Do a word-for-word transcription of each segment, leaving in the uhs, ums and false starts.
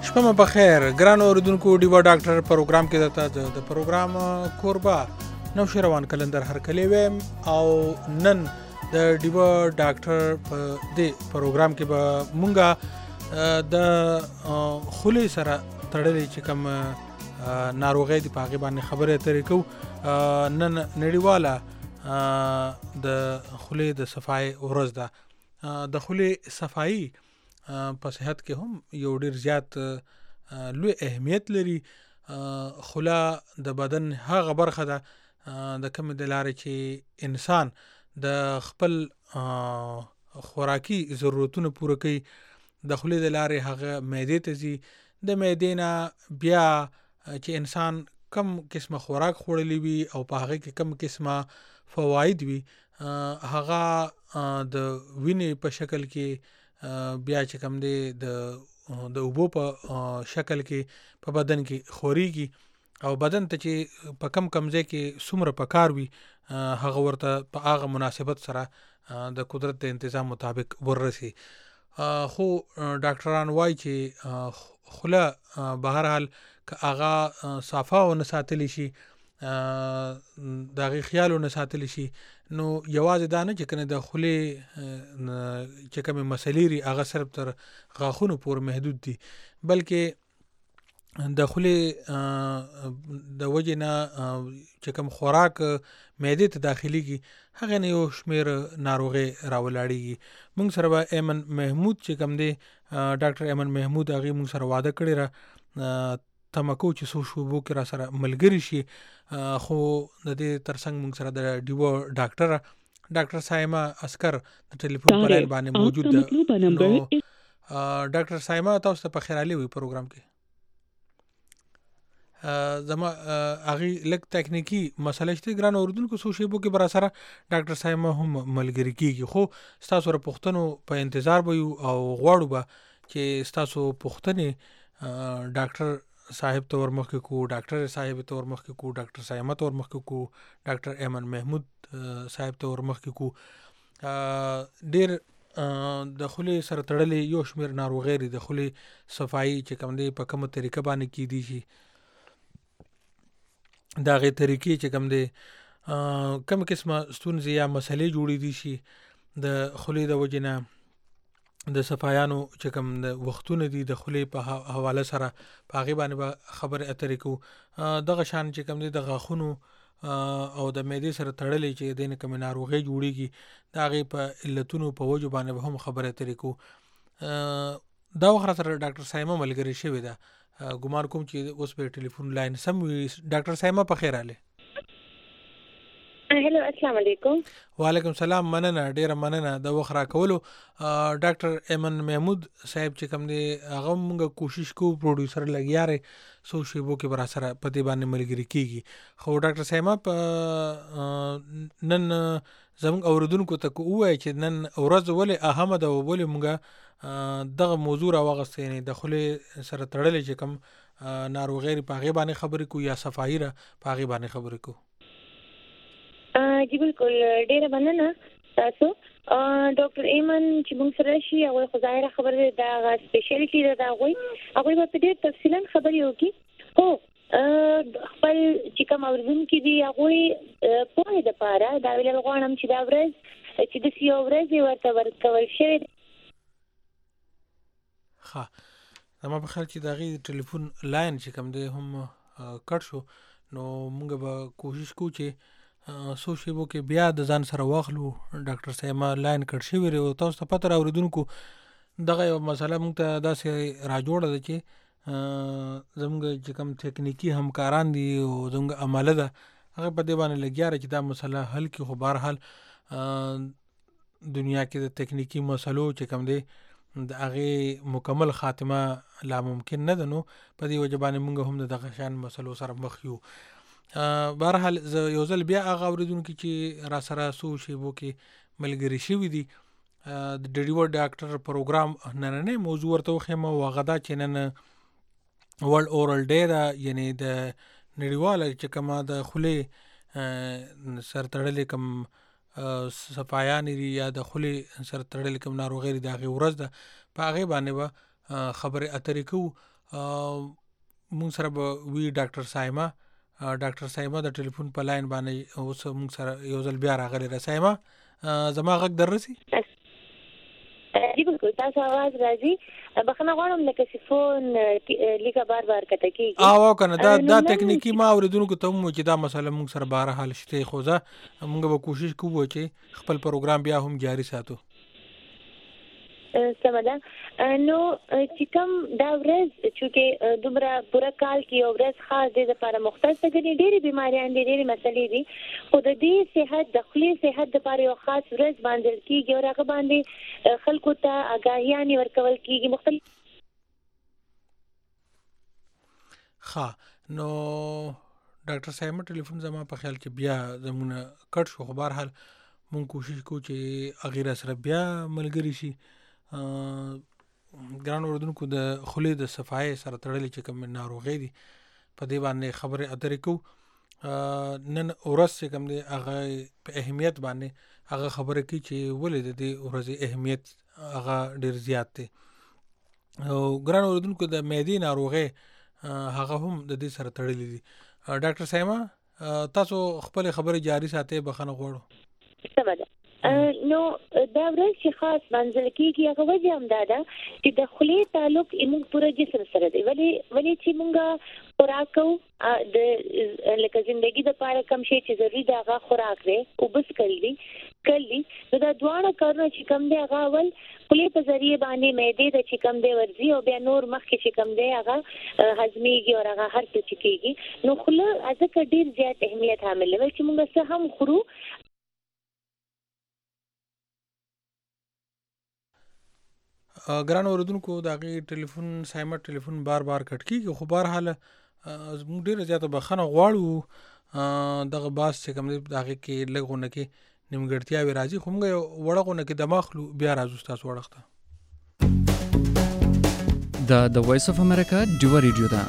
شپه مو بخیر ګران اوریدونکو ډیوا ډاکټر پروګرام کې درته د پروګرام کوربه نو شروان کلندر هر کلی ویم او نن د ډیوا ډاکټر په دې پروګرام کې به مونږه د خولي سره تړلې چې کوم ناروغي دی په هغه باندې خبره اترې کو نن نړیواله د خولي د صفای ورځ ده د خولي صفای په صحت کې هم یو ډیر زیات لوی اهمیت لري. خوله د بدن هغه برخه ده د کوم د لارې چې انسان د خپل خوراکي ضرورتونو پوره کوي. د خولې د لارې هغه معدې ته ځي، د معدې نه بیا چې انسان کم قسمه خوراک خوړلی وي او په هغه کې کم قسمه فواید وي هغه د وینې په شکل کې بیا چې کوم دی د د اوبو په شکل کې په بدن کې خوريږي او بدن ته چې په کم کم ځای کې څومره پکار وي هغه ورته په هغه مناسبت سره د قدرت د تنظیم مطابق ورسي. خو ډاکټران وایي چې خوله به هر حال که هغه صافه او نه ساتلی شي دغه خیال او نه ساتلی شي نو یوازې دا نه چې کنه د خولې چې کومه مسلې لري هغه صرف تر غاښونو پورې محدود دي، بلکې د خولې د وجه نه چې کوم خوراک معدې ته داخليږي هغه نه یو شمیر ناروغي راولاړيږي. موږ سره به ایمن محمود چې کوم دی ډاکټر ایمن محمود هغه موږ سره وعده کړی را تمکو چې سو شوبو کې را سره ملګری شي. خو د دې ترڅنګ موږ سره د ډیو ډاکټر ډاکټر سایما اسکر د ټلیفون په لاین باندې موجود ده. ډاکټر سایما تاسو ته په خیرالي وي پروګرام کې زما هغه لک تکنیکی مسله شته ګران اوردونکو سو شیبو کې برا سره ډاکټر سایما هم ملګری کیږي. خو تاسو سره پښتنو په انتظار به او غواړو به چې تاسو پښتني ډاکټر صاحب ته ورمخ کو، ډاکټر صاحب ته ورمخ کو، ډاکټر سایما ته ورمخ کو، ډاکټر ایمن محمود صاحب ته ورمخ کو. ډیر د خولي سره تړلې یو شمیر ناروغي لري. د خولي صفائی چې کوم دی په کومه طریقه باندې کی دي شي دا غي طریقې چې کوم دی کوم قسمه ستونزې یا مسلې جوړې دي شي د خولي د وجنه د صفایانو چې کوم د وختونه دي د خولې په حواله سره په هغه باندې خبر اترې کو. دغه شان چې کوم دي د غاښونو او د معدې سره تړلې چې د کوم ناروغي جوړيږي دا غي په علتونو په وجو باندې هم خبر اترې کو. دا وخت سره ډاکټر سایما ملګری شوی دا ګمان کوم چې اوس په ټلیفون لاین سم ډاکټر سایما په خیر اله. هلو السلام علیکم. وعلیکم السلام. مننه ډیره مننه د وخت را کولو. ډاکټر ایمن محمود صاحب چې کوم دی هغه موږ کوشش کوو پروډوسر لګیاره سو شیبو کې برا سره پتی باندې ملګری کیږي. خو ډاکټر سایما په نن زموږ اوردونکو ته کوی چې نن ورځ ولې اهمه ده ولې موږ دغه موضوع راوغستې نه د خولې سره تړلې چې کوم ناروغي په هغه باندې خبرې کو یا صفائی را په هغه باندې خبرې کو. جی بالکل ډیره مننه تاسو. ډاکټر ایمن چې موږ سره شي هغه خدای خبر دا غا سپیشلیټی دا غوي هغه په دې تفصیلا خبرې وکي. هو خپل چې کوم اوردون کې دی هغه په دې لپاره دا ویل غواړم چې دا ورځ چې د سیو ورځ ورته ورکول شي. ها زما په خیال چې دا غي ټلیفون لاین چې کوم دی هم کټ شو نو موږ به کوشش کوو چې سو شیبو کې بیا د ځان سره واخلو. ډاکټر سایما لاین کټ شي ویری او تاسو ته پته راوړدونکو دغه یو مسله موږ ته داسې را جوړه ده چې زموږ چې کوم تکنیکی همکاران دي او زموږ عمله ده هغه په دې باندې لګیاره چې دا مسله حل کی. خو بهر حال دنیا کې د تکنیکی مسلو چې کوم دی د هغه مکمل خاتمه لا ممکن نه ده نو په دې وجه باندې موږ هم دغه شان مسلو سره مخ یو. بهر حال یو ځل بیا هغه اوریدونکو چې را سره سو شیبو کې ملګری شوی دي د ډیو ډاکټر پروګرام نن نه موضوع ورته خمه وغدا چې نن ورلد اورال ډے دا یعنی د نړیواله چې کومه د خولې سر تړلې کوم صفایان یا د خولې سر تړلې کوم ناروغي د هغه ورځ ده په هغه باندې خبره اترې کو مونږ سره به وی ډاکټر سایما ډاکټر سایما د ټلیفون په لاین باندې اوس مونږ سره یو ځل بیا راغلی را سایما زما غږ دررسي جی بالکل تاسو आवाज راځي بخنه غواړم لکه سیفون لیکه بار بار کته کیږي او کنه دا دا تکنیکی ما اوریدونکو ته مو چې دا مسله مونږ سره بهر حال شته خو ځه مونږ به کوشش کوو چې خپل پروګرام بیا هم جاری ساتو سمدا نو چې کوم دا ورځ چې دومره پوره کال کې یو ورځ خاص دي لپاره مختص دي ډېری بیماریان دي ډېری مسلې دي خو د دې صحت د خپل صحت لپاره یو خاص ورځ باندې کیږي او هغه باندې خلکو ته آگاهیان ورکول کیږي مختلف ها نو ډاکټر سایما ټلیفون زما په خیال کې بیا زمونه کټ شو خو بهر حال مونږ کوشش کوو چې اغیره سره بیا ملګری شي ګران اوردونکو د خولې د صفای سره تړلې چې کوم ناروغي دي په دې باندې خبره اترې کو نن اورس چې کوم دی هغه په اهمیت باندې هغه خبره کوي چې ولې د دې ورځې اهمیت هغه ډیر زیات دی او ګران اوردونکو د معدې ناروغي هغه هم د دې سره تړلې دي ډاکټر سایما تاسو خپل خبره جاری ساتي بخنه غواړو نو دا ورځ چې خاص منځل کېږي هغه وجه هم دا ده چې د خولې تعلق موږ پوره جسم سره دی ولی ولی چې موږ خوراک کوو د لکه ژوندۍ د لپاره کوم شی چې ضروري دی هغه خوراک دی او بس کړی کړی نو دا دواړه کارونه چې کوم دی هغه اول خولې په ذریعہ باندې معدې د چې کوم دی ورځي او بیا نور مخکې چې کوم دی هغه هضميږي او هغه هر څه چې کېږي نو خوله ځکه ډیر زیات اهمیت حامل دی چې موږ څه هم خورو ګران اوردونکو دا غي ټلیفون سایما ټلیفون بار بار کټ کیږي خو بهر حال موږ ډیره زیاته بخنه غواړو دغه باس چې کوم دی دغه کې لګونه کې نیمګړتیا وی راځي خو موږ وړغونه کې دماغلو بیا راځو تاسو وړخته دا د وایس اف امریکا ډیو ریډیو ده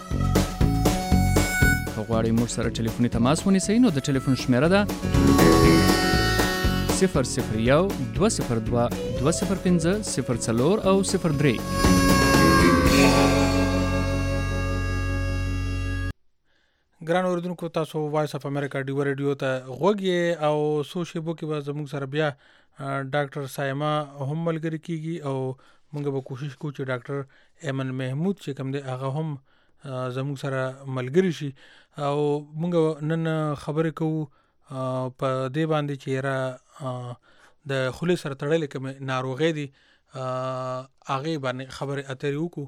غواړئ موږ سره ټلیفوني تماس ونیسئ نو د ټلیفون شمیره ده صفر صفر یو دوه صفر دوه دوه صفر پنځه صفر څلور او صفر درې ګران اوردونکو تاسو وایس اف امریکا ډیو ریډیو ته غوږی او سوشي بو کې به زموږ سره بیا ډاکټر سایما هم ملګری کیږي او موږ به کوشش کوو چې ډاکټر ایمن محمود چې کوم دی هغه هم زموږ سره ملګری شي او موږ نن خبرې کوو په دې باندې چې را د خولې سره تړلې کوم ناروغي دي هغه باندې خبره اترې وکړو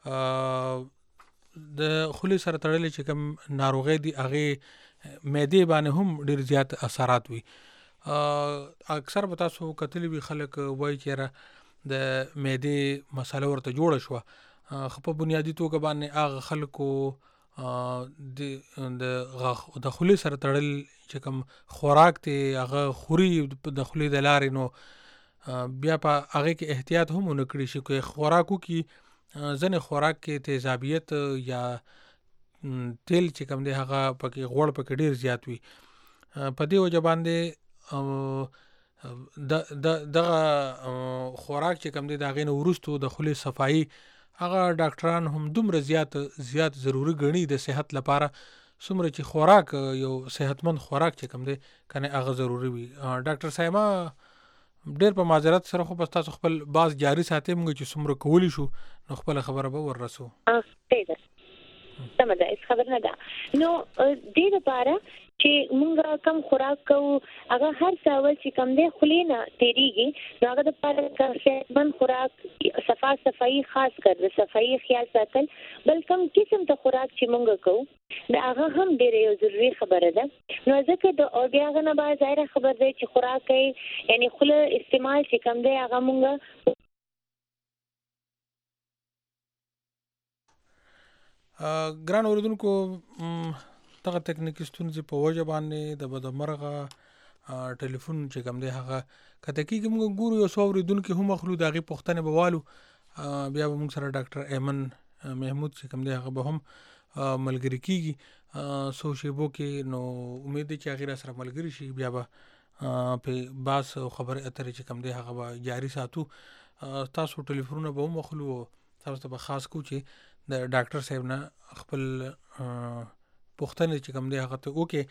د خولې سره تړلې چې کوم ناروغي دي هغه معدې باندې هم ډیر زیات اثرات وي اکثر به تاسو کتلی وی خلک وایي چې را د معدې مسله ورته جوړه شو خو په بنیادی توګه باندې هغه خلکو د د د خولې سره تړل چې کوم خوراک ته هغه خوري د خولې د لارې نو بیا په هغه کې احتیاط هم ونکړي شي کوي خوراکو کې ځنه خوراک کې تیزابیت یا تیل چې کوم دی هغه پکې غوړ پکې ډیر زیات وي په دې وجه باندې د د د خوراک چې کوم دی دا غینه ورستو د خولې صفائی هغه ډاکټران هم دومره زیات زیات ضروری ګڼي د صحت لپاره څومره چې خوراک یو صحتمند خوراک چې کوم دی کنه هغه ضروری وي ډاکټر سایما ډېر په معذرت سره خو بس تاسو خپل باز جاری ساتي موږ چې څومره کولی شو نو خپل خبره به ورسو سمه ده اس خبر نه ده نو دې لپاره چې موږ کم خوراک کوو هغه هر څاول چې کم دی خلینا تیریږي نو هغه د لپاره صحتمند خوراک صفا صفائی خاص کر د صفائی خیال ساتل بل کم قسم ته خوراک چې موږ کوو دا هغه هم ډېر یو ضروري خبره ده نو ځکه د او بیا غنه با ظاهر خبر دی چې خوراک کوي یعنی خله استعمال چې کم دی هغه موږ ګران اوردونکو دغه تکنیکی ستونزې په وجه باندې د بدمرغه ټلیفون چې کوم دی هغه کته کېږي موږ ګورو یو څو اوریدونکو هم خلو دغه پښتنه بوالو بیا موږ سره ډاکټر ایمن محمود چې کوم دی هغه به هم ملګری کیږي سوشي بو کې نو امید چې هغه سره ملګری شي بیا به په باس خبر اترې چې کوم دی هغه جاری ساتو تاسو ټلیفونونه به مخلو تاسو ته خاص کو چې د ډاکټر صاحب نه خپل پوښتنه چې کوم دی هغه ته وکړي.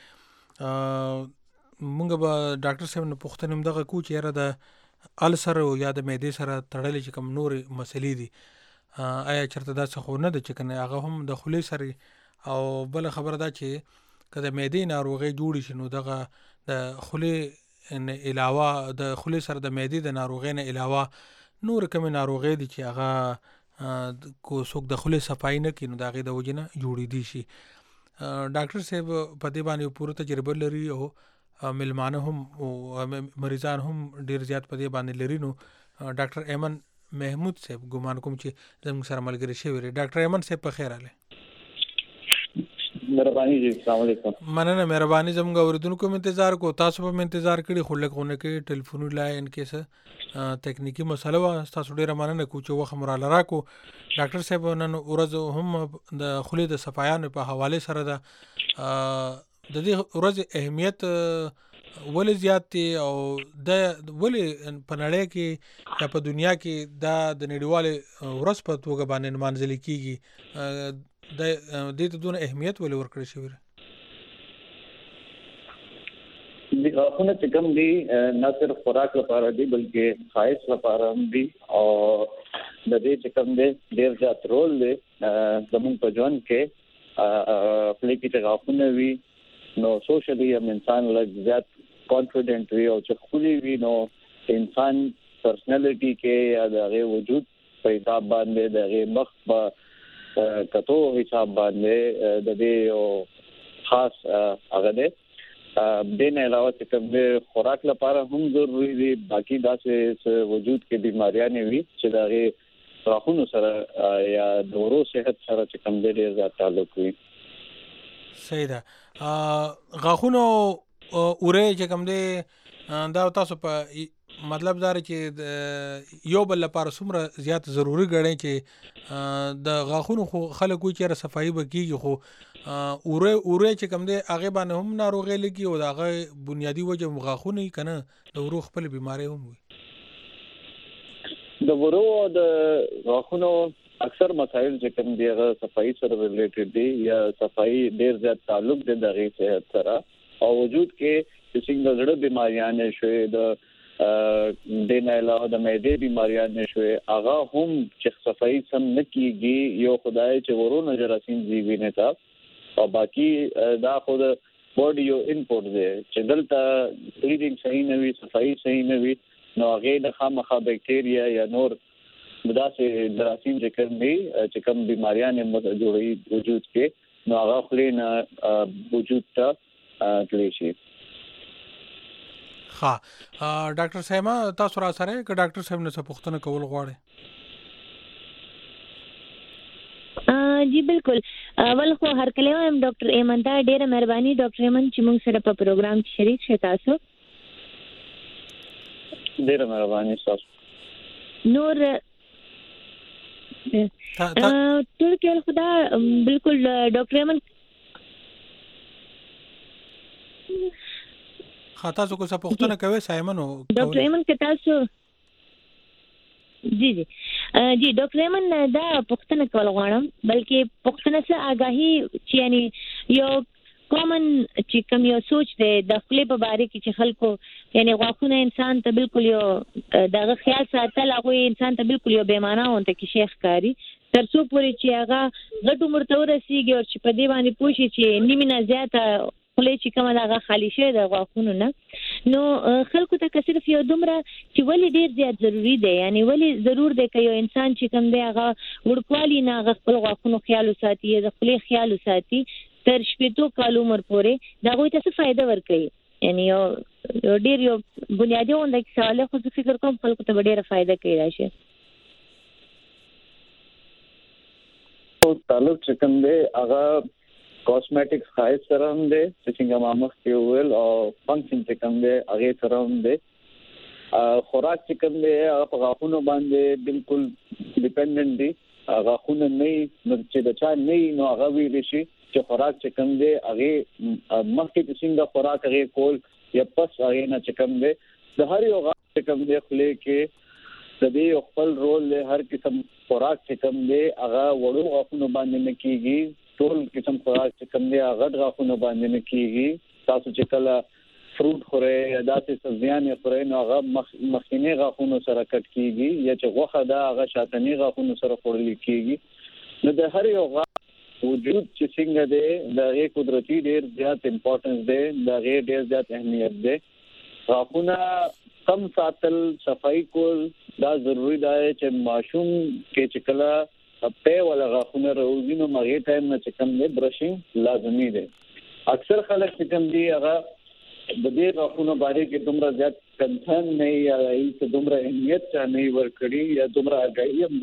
مونږ به ډاکټر صاحب نه پوښتنه هم دغه کو چې یاره د السر او یا د معدې سره تړلې چې کوم نور مسلې دي آیا چرته دا څه خو نه ده چې کنه هغه هم د خولې سره. او بل خبره دا چې کله معدې ناروغي جوړ شي نو دغه د خولې ان علاوه د خولې سره د معدې د ناروغۍ نه علاوه نور کوم ناروغي دي چې هغه کو څوک د خولې صفای نه کینو دا غي د وجنه جوړې دي شي. ډاکټر صاحب په دې باندې پوره تجربه لري او ملمانه هم او مریضان هم ډیر زیات په دې باندې لري. نو ډاکټر ایمن محمود صاحب ګمان کوم چې زموږ سره ملګری شوی دی. ډاکټر ایمن صاحب په خیر اله. مهرباني جی السلام علیکم. مننه مهرباني. زموږ اوریدونکو انتظار کو تاسو په انتظار کړي خو لکهونه کې ټلیفون لاین کې څه تکنیکی مسله وا تاسو ډیره مننه کو چې وخت مراله راکو. ډاکټر صاحب نن ورځ هم د خولې د صفایانو په حواله سره د د دې ورځ اهمیت ولې زیات دی او د ولې په نړۍ کې یا په دنیا کې دا د نړیوال ورځ په توګه باندې نمانځل کیږي د دې ته دونه اهمیت ولې ورکړل شوی. د غاښونو چې کوم دي نه صرف خوراک لپاره دي بلکې خایس لپاره هم دي او د دې چې کوم دي ډېر زیات رول دی زموږ په ژوند کې خپل کې چې غاښونه وي نو سوشلی هم انسان لږ زیات کانفیډنٹ وي او چې خولي وي نو انسان پرسنالټي کې یا د وجود په حساب باندې د مخ په کتو حساب باندې د دې او خاص هغه ده دین علاوه چې کوم خوراک لپاره هم ضروری دي. باقی داسې وجود کې بیماریاں وي چې د غاښونو سره یا دورو صحت سره چې کوم دې زیات تعلق وي. صحیح ده. غاښونو اوره چې کوم دې دا تاسو په مطلب دا چې یو بل لپاره څومره زیات ضروری ګڼي چې د غاښونو خو خلک وي چې صفایي بکیږي خو اوره اوره چې کوم دې هغه باندې هم ناروغي لګي او هغه بنیادی وجه غاښونه کنه د ورو خپل بیماری هم وي. د ورو د غاښونو اکثر مسائل چې کوم دی هغه صفایي سره ریلیټډ دي یا صفایي ډیر زیات تعلق دی د غي صحت سره او وجود کې چې څنګه زړه بیماریاں شوي د د نه علاوه د معدې بیماریاں شوي هغه هم چې صفایي سم نه کیږي یو خدای چې ورونه جراثیم زیوی نه تا او باقی دا خود بوډي یو انپوټ دی چې دلته بریدینګ صحیح نه وي صفایي صحیح نه وي نو هغه د خامخا بکټیریا یا نور مداسه جراثیم چې کوم دي چې کوم بیماریاں جوړي وجود کې نو هغه خلینا وجود ته تللی شي. ها ډاکټر صاحب تاسو را سره ک ډاکټر صاحب نه څه پوښتنه کول غواړي؟ جی بالکل. اول خو هر کله هم ډاکټر ایمن دا ډیره مهرباني ډاکټر ایمن چې موږ سره په پروګرام کې شریک شې تاسو. ډیره مهرباني تاسو. نور ټول کې خدا بالکل ډاکټر ایمن خاطر څه کو څه پوښتنه کوي سایمنو ډاکټر ایمن کې تاسو جی جی جی ډاکټر ایمن دا پوښتنه کول غواړم بلکې پوښتنه څه آگاهی چې یعنی یو کامن چې کوم یو سوچ دی د خپل په باره کې چې خلکو یعنی غواخونه انسان ته بالکل یو دغه خیال ساتل هغه انسان ته بالکل یو بیمانه وانت کې شیخ کاری ترڅو پورې چې هغه غټ عمر ته ورسیږي او چې په دې باندې پوښي چې نیمه نه زیاته خپل چې کومه دغه خالی شه د غواخونو نه نو خلکو ته که صرف یو دومره چې ولی ډیر زیات ضروری دی یعنی ولی ضرور دی که یو انسان چې کوم دی هغه ورکوالی نه خپل غواخونو خیال وساتي د خپل خیال وساتي تر شپږ کال عمر پورې دا غوي ته څه فائدہ ورکړي یعنی یو ډیر یو بنیادی وند کې سوال خو فکر کوم خلکو ته ډیره فائدہ کوي راشي. او تعلق چې کوم دی هغه کاسمیټکس خایس سره هم دی چې څنګه مامخ کې ویل او فنکشن چې کوم دی هغه سره هم دی. خوراک چې کوم دی هغه غاښونو باندې بالکل ډیپندنت دی. غاښونه نه چې د چا نه نو هغه ویل شي چې خوراک چې کوم دی هغه مخکې څنګه خوراک هغه کول یا پس هغه نه چې کوم دی د هر یو غاښ چې کوم دی خلې کې د دې خپل رول له هر قسم خوراک چې کوم دی هغه وړو غاښونو باندې نه کیږي، ټول قسم خوراک چې کوم دی هغه غاښونو باندې نه کیږي. تاسو چې کله فروټ خورئ یا داسې سبزیانې خورئ نو هغه مخکینی غاښونو سره کټ کیږي، یا چې غوښه ده هغه شاتنی غاښونو سره خوړل کیږي. نو د هر یو غاښ وجود چې څنګه دی د هغه قدرتي ډیر زیات امپورټنس دی، د هغه ډیر زیات اهمیت دی. غاښونه کم ساتل، صفائی کول دا ضروری دی چې ماشوم کې چې کله په ولا غاښونه راوځي نو هغه ټایم نه چې کوم دی برشینګ لازمي دی. اکثر خلک چې کوم دی هغه د دې غاښونو باندې کې دومره زیات کنسرن نه یا هیڅ دومره اهمیت نه ورکړي یا دومره اگاهی هم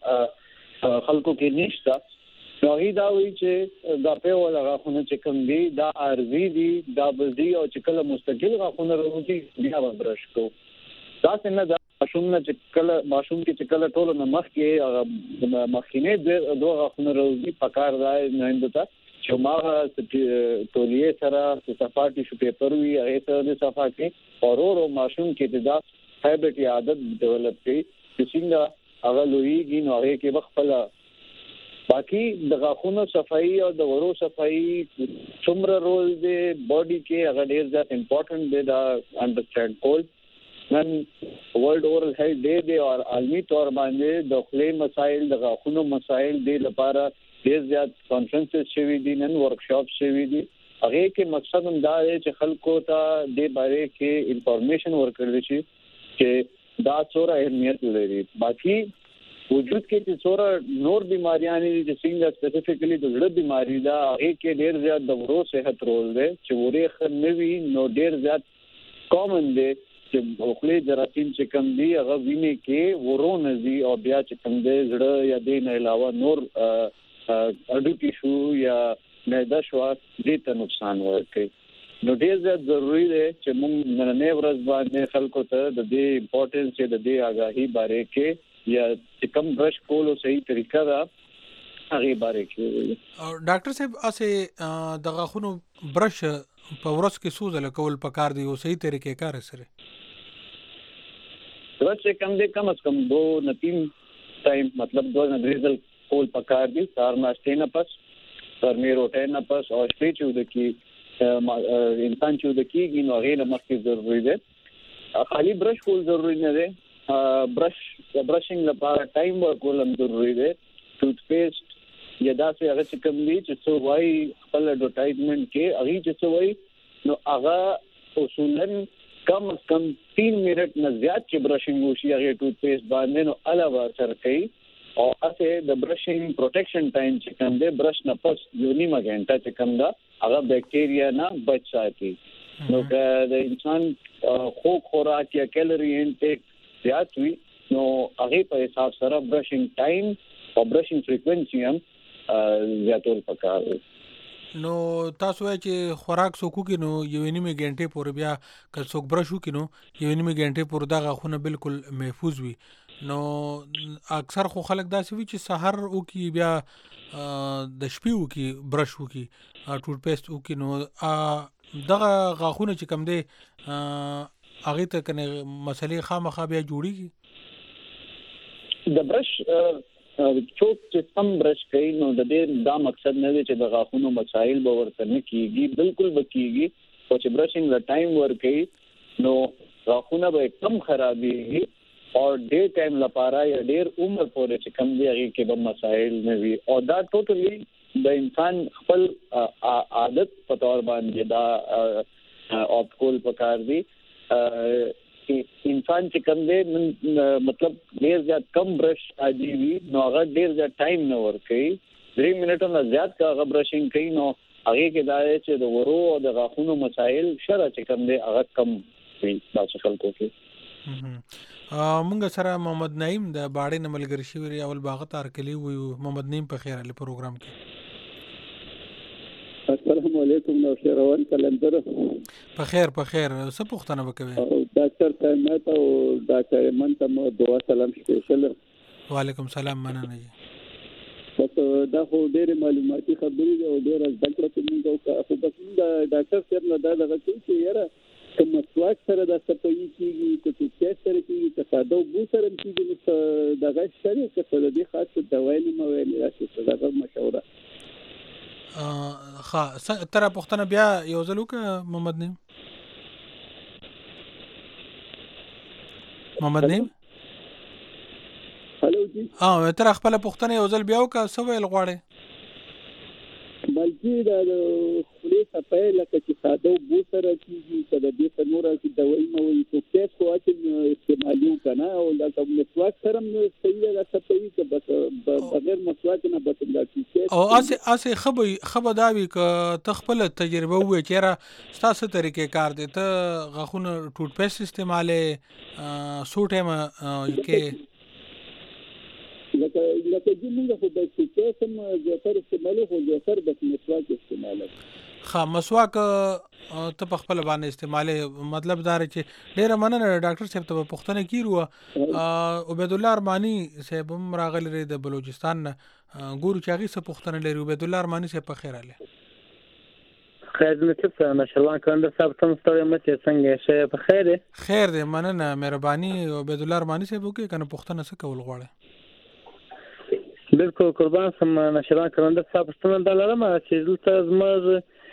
د خلکو کې نشته. نو هی دا وی چې دا په ولا غاښونه چې کوم دی دا ارزي دي، دا بزي او چې کله مستقل غاښونه راوځي بیا به برش کو. دا څنګه دا ماشوم نه چې کله ماشوم کې چې کله ټول نه مخ کې مخینه د دوه غاښونه راوځي پکار دی نه اندته چې ما تولیه سره صفاتی شو پیپر وی هغه سره د صفاتی اورورو ماشوم کې دا هابټ یا عادت ډیولپ کړي چې څنګه هغه لویږي نو هغه کې خپل باقي د غاښونو صفائی او د ورو صفائی څومره رول دی باډي کې هغه ډیر زیات امپورټنت دی دا انډرسټاند کول. نن ورلد اورل هیلث ډے دی او عالمي تور باندې د خلې مسائل د غاښونو مسائل دی لپاره ډیر زیات کانفرنسز شوي دي، نن ورکشاپ شوي دي. هغه کې مقصد هم دا دی چې خلکو ته د باره کې انفارمیشن ورکړل شي چې دا څوره اهمیت لري. باقي وجود کې چې څوره نور بیماریاں دي چې څنګه سپیسیفیکلی د زړه بیماری دا هغه کې ډیر زیات د ورو صحت رول دی چې ورې خنوي نو ډیر زیات کامن دی چې خپل جراثیم چې کم دي هغه وینې کې ورو نزي او بیا چې کم دی زړه یا د نه علاوه نور اډو ټیشو یا معده شو دې ته نقصان ورکوي. نو ډیر زیات ضروری دی چې موږ نن ورځ باندې خلکو ته د دې امپورټنس د دې آگاهی باره کې یا کم برش کولو صحیح طریقه دا هغه باره کې. ډاکټر صاحب اسه د غاښونو برش په ورځ کې څو ځله کول پکار دی او صحیح طریقې کار سره برش کم دې کم از کم دو نه تین ټایم مطلب دو نه درې ځل کول پکار دی. سار ناشته نه پس ګرمي روټه نه پس او شپې چې د کی انسان چې د کیږي نو هغه مخکې ضروری دی. خالی برش کول ضروری نه دی، برش د برشینګ لپاره ټایم ورکول هم ضروری دی. ټوت پیسټ یا داسې هغه چې کوم دی چې څو وايي خپل اډورټایزمنت کې هغه چې څو وايي نو هغه اصولاً کم از کم تین منټ نه زیات چې برشینګ وشي هغه ټوت پیسټ باندې نو علاوه سره کوي او اسه د برشینګ پروټیکشن ټایم چې کوم دی برش نه پس یو نیمه غنټه چې کوم دا هغه بیکټیریا نه بچ ساتي. نو د انسان خو خوراک یا کیلری انټیک زیات وي نو هغه په حساب سره برشینګ ټایم او برشینګ فریکوئنسي هم زیاتول پکار دی. نو تاسو وایي چې خوراک څوک کې نو یو نیمه غنټه پورې بیا که څوک برش وکړي نو یو نیمه غنټه پورې دا غاښونه بالکل محفوظ وي. نو اکثر خو خلک داسې وي چې سحر وکي بیا د شپې وکي برش وکي ټوت پیسټ وکي نو دغه غاښونه چې کم دی هغه ته کنه مسلې خامخا بیا جوړیږي. د برش څوک چې سم برش کوي نو د دې دا مقصد نه دی چې د غاښونو مسائل به ورته نه کیږي، بالکل به کیږي. او چې برشینګ له ټایم ورکوي نو غاښونه به کم خرابېږي او ډېر ټایم لپاره یا ډېر عمر پورې چې کم دی هغه کې به مسائل نه وي. او دا ټوټلی د انسان خپل عادت په تور باندې دا اپ کول پکار دی. انسان چې کم دی مطلب ډیر زیات کم برش عادي وي نو هغه ډیر زیات ټایم نه ورکوي، درې منټو نه زیات کا هغه برشینګ کوي نو هغه کې دا چې د ورو او د غاښونو مسائل شره چې کم دی هغه کم وي تاسو خلکو کې. مونږ سره محمد نعیم د باړې نه ملګری شوی اول باغ تار کلی وي. محمد نعیم په خیر علي پروګرام کې. السلام علیکم نو شهروان کلندر په خیر په خیر څه پوښتنه وکوي ډاکټر صاحب ته او ډاکټر ایمن ته مو دعا سلام سپیشل. وعلیکم سلام مننه جی. بس دا خو ډېر معلوماتي خبرې دي او ډېر زده کړه کوي او خو بس د ډاکټر صاحب نه دا دغه چې یاره که مسواک سره د صفایي کیږي که ټوټکیس سره کیږي که ساده اوبو سره کیږي نو دغه شته که څه د دې خاصه دوايي نه مویل راځي دغه مشوره ها تر پښتنه بیا یو ځل وک محمد نیم محمد نیم هلو جی اه تر خپل پښتنه یو ځل بیا وک څه ویل غواړي بلکې د خپلې صفایي لکه چې ساده اوبو سره کیږي که د دې په نوره کې دوايي مویل ټوټکیس خو چې استعمالي کنه او د مسواک سره صحیح ده صفایي که بس بغیر مسواک نه بس د ټوټکیس او اسه اسه خبر خبر داوي ک تخپل تجربه وې چیرې ستاسو طریقې کار دي ته غخونه ټوټ پیسټ استعماله سوټه ما کې لکه لکه چې موږ خو د ټوټکیس هم زیاتره استعمالو خو زیاتره د مسواک استعمالو خا مسواک ته په خپل باندې استعماله مطلب دا چې ډیره مننه ډاکټر صاحب ته پښتنه کیرو عبید الله ارمانی صاحب هم راغلی د بلوچستان ګورو چاغي څه پښتنه لري عبید الله ارمانی صاحب په خیر اله خیر دې څه ماشاءالله کنده صاحب تم ستړي مته څنګه شه په خیر خیر دې مننه مهرباني عبید الله ارمانی صاحب وکي کنه پښتنه څه کول غواړي بالکل قربان سم نشران کنده صاحب ستنه دلته چې دلته زموږ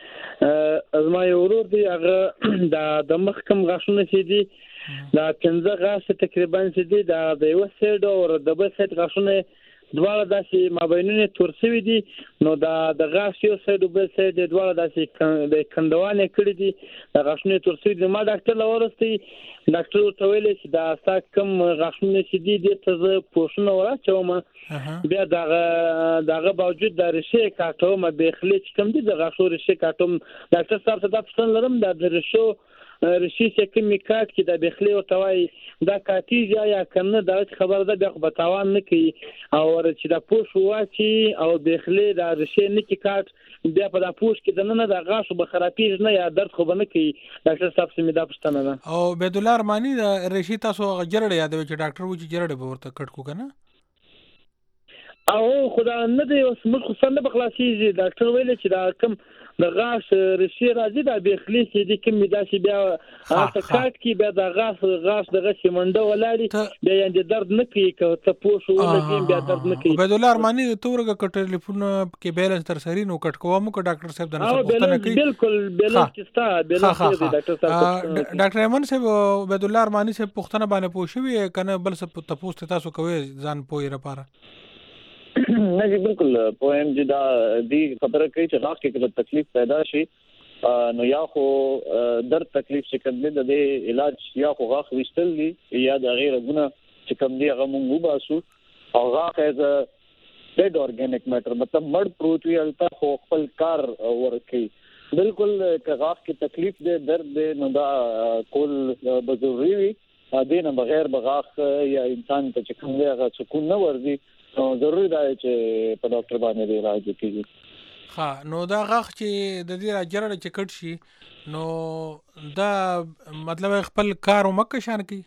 ازما یو ورور دی هغه د مخکم غاښونه چې دي دا پنځه غاښه تقریبا چې دي دا د یو سایډ او د بل سایډ غاښونه دواړه داسې مابینونه تورسوي دي نو دا د غاښ یو سایډ او بل سایډ دواړه داسې د کندوانه کړی دي د غاښونه تورسوي دي ما ډاکټر لورستي ډاکټر ته ویل چې دا ساکم غاښونه چې دي د ته پوښتنه وراچوم بیا دغه دغه باوجود د رشه کاټوم به خلیچ کم دي د غاښو رشه کاټوم ډاکټر صاحب ته تاسو لرم د رشو رشي چې کومي کاټ کې د بخلي او توای دا کاتیجا یا کنه دا خبره ده بیا په تاوان نه کوي او چې دا پوښ واچي او بخلي د رشي نه کې کاټ بیا په دا پوښ کې د نه د غاښو به خرابېږي نه یا درد خو به نه کوي ډاکټر صاحب سمې دا پښتنه ده او عبید الله ارمانی د رشي تاسو جرړ یادوي چې ډاکټر و چې جرړ به ورته کټ کو کنه او خدا نه دی اوس موږ خو څنګه بخلاصيږي ډاکټر ویل چې دا کم د غاښ رشي راځي دا بخلي چې د کوم داسې بیا هغه کاټ کې بیا د غاښ غاښ دغه شمنده ولاړی بیا یې درد نه کوي که ته پوښ ولګي بیا درد نه کوي عبید الله ارمانی تورګه کټ ټلیفون کې بیلنس تر سری نو کټ کوم کو ډاکټر صاحب د نس پوښتنه کوي بالکل بیلنس کیستا بیلنس دی ډاکټر صاحب ډاکټر ایمن صاحب عبید الله ارمانی صاحب پوښتنه باندې پوښوي کنه بل څه تاسو تاسو کوي ځان پوي لپاره نه جی بالکل پوهم چې دا دی خبره کوي چې غاښ کې کله تکلیف پیدا شي نو یا خو درد تکلیف چې کوم دی د علاج یا خو غاښ وشتل دي یا د غیر غونه چې کوم دی هغه مونږ وباسو او غاښ از ډیډ اورګانیک میټر مطلب مړ پروت وي البته خو خپل کار ورکي بالکل که غاښ کې تکلیف دی درد دی نو دا کول به ضروري وي دینه بغیر بغاښ یا انسان ته چې کوم دی هغه سکون نه ورځي نو ضروري ده چې په ډاکټر باندې علاج وکړي ها نو دا غاښ چې د دې راجره چې کټ شي نو دا مطلب خپل کار ومکه شان کوي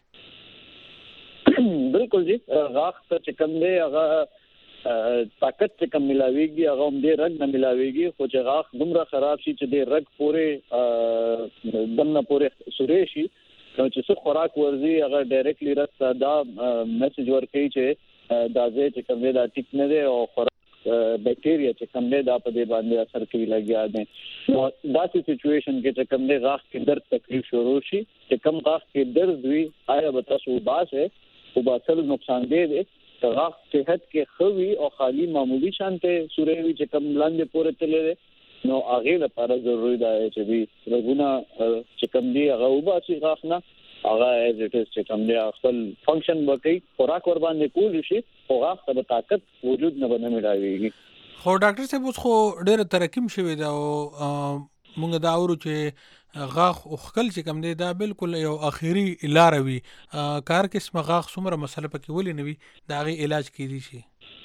بالکل جی غاښ ته چې کوم دی هغه طاقت چې کوم ملاويږي هغه هم دې رګ نه ملاويږي خو چې غاښ دومره خراب شي چې دې رګ پورې دمنه پورې سوري شي نو چې څو خوراک ورزي هغه ډایرکټلی راځي دا میسج ورکوي چې دا چې کوم دی دا ټیک نه دی او بیکټیریا چې کوم دی دا په دې باندې اثر کوي لګیا دي نو دا سچويشن کې چې کوم دی غاښ کې درد تکلیف شروع شي چې کوم غاښ کې درد وي آیا به تاسو باسه او باسل نقصان دی دی غاښ صحت کې خوي او خالی معمولی شانته سوري وي چې کوم لاندې پورې تللی نو هغه لپاره ضروري ده چې دی رګونه چې کوم دی هغه وباسي غاښ نه هغه از اټ از چې کوم دی خپل فنکشن وکړي خوراک ور باندې کول شي خو غاښ ته طاقت وجود نه بنه ملاويږي خو ډاکټر صاحب اوس خو ډېر ترکیم شوی دا او موږ دا اورو چې غاښ او خپل چې کوم دی دا بالکل یو اخیری لار وي کار قسم غاښ څومره مسله پکې ولې نه وي دا غي علاج کیدی شي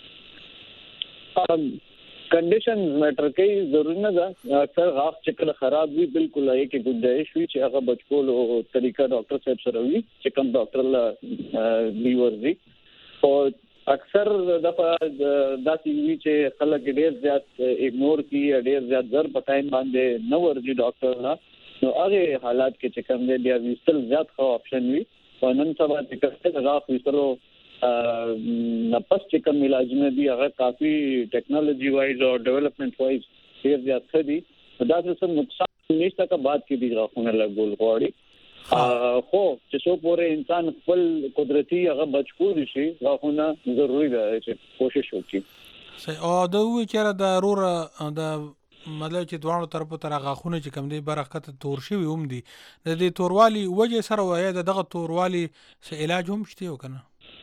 کنډیشن میټر کوي ضروري نه ده اکثر غاښ چې کله خراب وي بالکل هغه کې گنجائش وي چې هغه بچکول او طریقہ ډاکټر صاحب سره وي چې کوم ډاکټر لا دیورځي او اکثر دغه داسې وی چې خلک ډېر زیات اګنور کوي ډېر زیات زر په ټایم باندې نه ورځي ډاکټر لا نو هغه حالات کې چې کوم دی بیا وستل زیات خو اپشن وي او نن سبا چې کله غاښ وستلو نه پس چې کوم علاجونه دي هغه کافي ټیکنالوژي وایز او ډیولپمنٹ وایز ډیر زیات دي دا څه نقصان نشته کا بعد کې دي غاښونه لګول غواړي خو چې څو پورې انسان خپل قدرتي هغه بچکول شي غاښونه ضروري ده چې کوشش وکړي او دا وی چې دا رور د مطلب چې دوه طرفو تر غاښونه چې کم دي برکت تور شي هم دي د دې توروالي وجه سره وای دغه توروالي څه علاج هم شته وکنه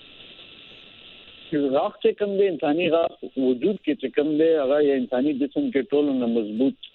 غاښ چې کوم دی انساني غاښ وجود کې چې کوم دی هغه انساني جسم کې ټول نه مضبوط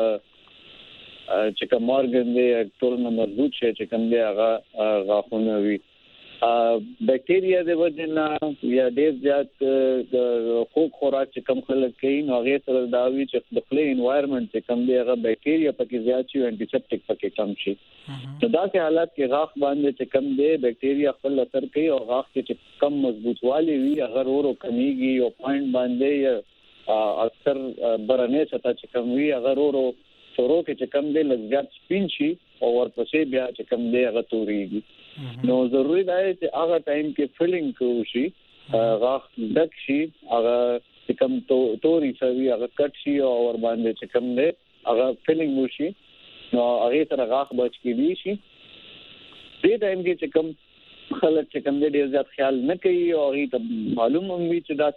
چې کوم organ دی ټول نه مضبوط شي چې کوم دی هغه غاښونه وي بکټریا د وجنه یا ډیر زیات خو خوراک چې کم خلک کوي نو هغه سره دا وی چې د خپل انوایرنمنت چې کم دی هغه بکټریا پکې زیات شي او انټي سیپټیک پکې کم شي نو دا کې حالات کې غاښ باندې چې کم دی بکټریا خپل اثر کوي او غاښ کې چې کم مضبوطوالي وي هغه ورو کمیږي او پوینټ باندې اکثر برنه ستا چې کم وي هغه ورو شروع کې چې کم دی لږ سپین شي او ورپسې بیا چې کم دی هغه توريږي نو ضروري دی چې هغه ټایم کې فیلینګ کوشي غاښ ډک شي هغه چې کم توري سوي هغه کټ شي او ور باندې چې کم دی هغه فیلینګ وشي نو هغه سره غاښ بچ کېږي شي دې ټایم کې چې کم خلک چې کم دی ډیر زیات خیال نه کوي او هغه معلوم هم وي چې دا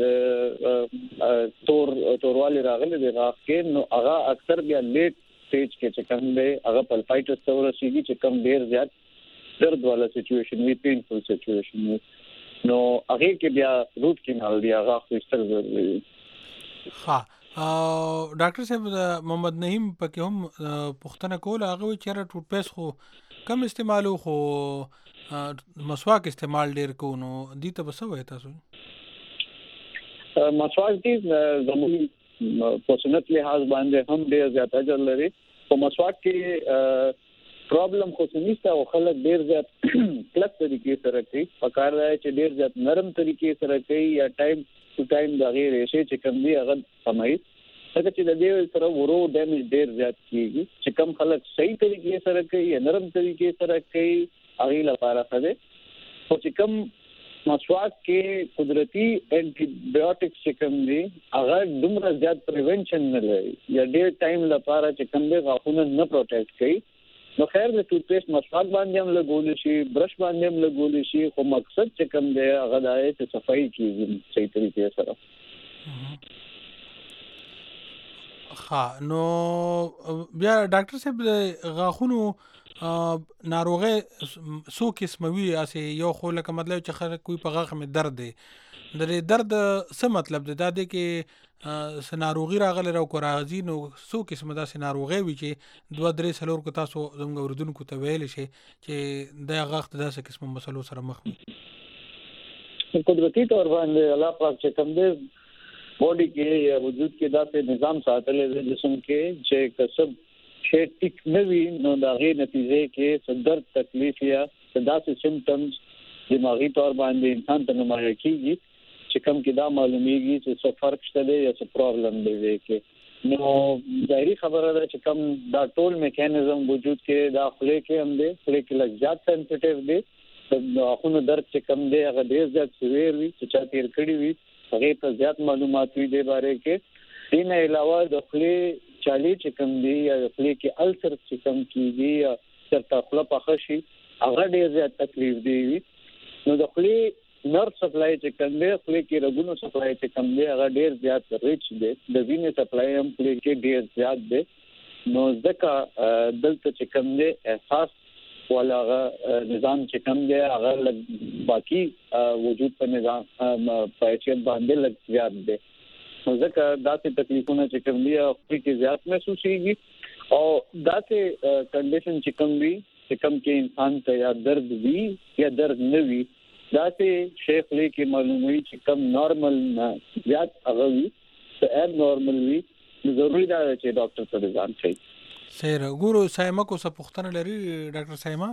چې تور توروالي راغلي دی غاښ کې نو هغه اکثر بیا لیټ سټیج کې چې کم دی هغه پلپایټس ته ورسیږي چې کم ډیر زیات درد والا سچويشن وی پینفul سچويشن نو هغه کې بیا روټ کینال دی هغه خپل ضروري ها ډاکټر صاحب محمد نعیم پکې هم پښتنه کول هغه چې ټوټ پیس خو کم استعمالو خو مسواک استعمال ډیر کو نو دي ته وسوي تاسو مسواک دي زموږ په سنت لحاظ باندې هم ډیر زیات اجر لري په مسواک کې پرابلم خو نشته او خلک ډیر زیات کلک طریقې سره کوي پکار دی چې ډیر زیات نرم طریقې سره کوي یا ټایم ټو ټایم د غیر شي چې کم دی هغه سمای څنګه چې د دې سره ورو ډیمیج ډیر زیات کیږي چې کم خلک صحیح طریقې سره کوي یا نرم طریقې سره کوي هغه لپاره څه دی او چې کم مسواک کې قدرتي انټي بایوټکس چې کوم دي هغه دومره زیات پریونشن نه لري یا ډیر ټایم لپاره چې کوم دي غاښونه نه پروټیکټ کوي نو خیر د ټوت پیسټ مسواک باندې هم لګول شي برش باندې هم لګول شي خو مقصد چې کوم دی هغه د چې صفائی کیږي صحیح طریقې سره ها نو بیا ډاکټر صاحب غاښونو ناروغه سو قسموي اسه یو خو لکه مطلب چې خلک کوئی په غاښ مې درد دی د درد څه مطلب دی دا دی کې سناروغي راغله راو کو راځي نو سو قسمه دا سناروغي وي چې دوه درې سلور کو تاسو زموږ اوردونکو ته ویل شي چې د غاښ د داسې قسمه مسلو سره مخ وي قدرتي تور باندې الله پاک چې کوم دی بوډي کې یا وجود کې داسې نظام ساتل دي جسم کې چې کسب شي ټیک نه وي نو دا غي نتیجه کې صدر تکلیف یا داسې سمپټمز دماغي تور باندې انسان ته نمایي کیږي چې کوم کې دا معلومیږي چې څه فرق شته دی یا څه پرابلم دی کې نو ظاهري خبره ده چې کوم دا ټول میکانیزم وجود کې دا خلې کې هم دی خلې کې لږ زیات سنسټیو دی د اخونو درد چې کوم دی هغه ډیر زیات سویر وي چې چا تیر کړی وي هغه ته زیات معلومات وي د باره کې دین علاوه د خلې چالي چې کوم دی یا خلې کې السر چې کوم کیږي یا چرته خپل پخه شي هغه ډیر زیات تکلیف دی نو د خلې نر سپلای چې کوم دی خلې کې رګونو سپلای چې کوم دی هغه ډیر زیات ریچ دی د وینې سپلای هم خلې کې ډیر زیات دی نو ځکه دلته چې کوم دی احساس ولا نظام چې کوم دی هغه باقی وجود په نظام پایچت باندې لږ زیات دی نو ځکه داسې تکلیفونه چې کوم دی خپل کې زیات محسوسيږي او داسې کنډیشن چې کوم وي چې کوم کې انسان ته یا درد وي یا درد نه وي داسې شیخ لیکي معلوموي چې کم نارمل نه زیات هغه وي ته اب نارمل وي ضروري دا چې ډاکټر ته ځان شي سیر ګورو سایما کو څه پوښتنه لري ډاکټر سایما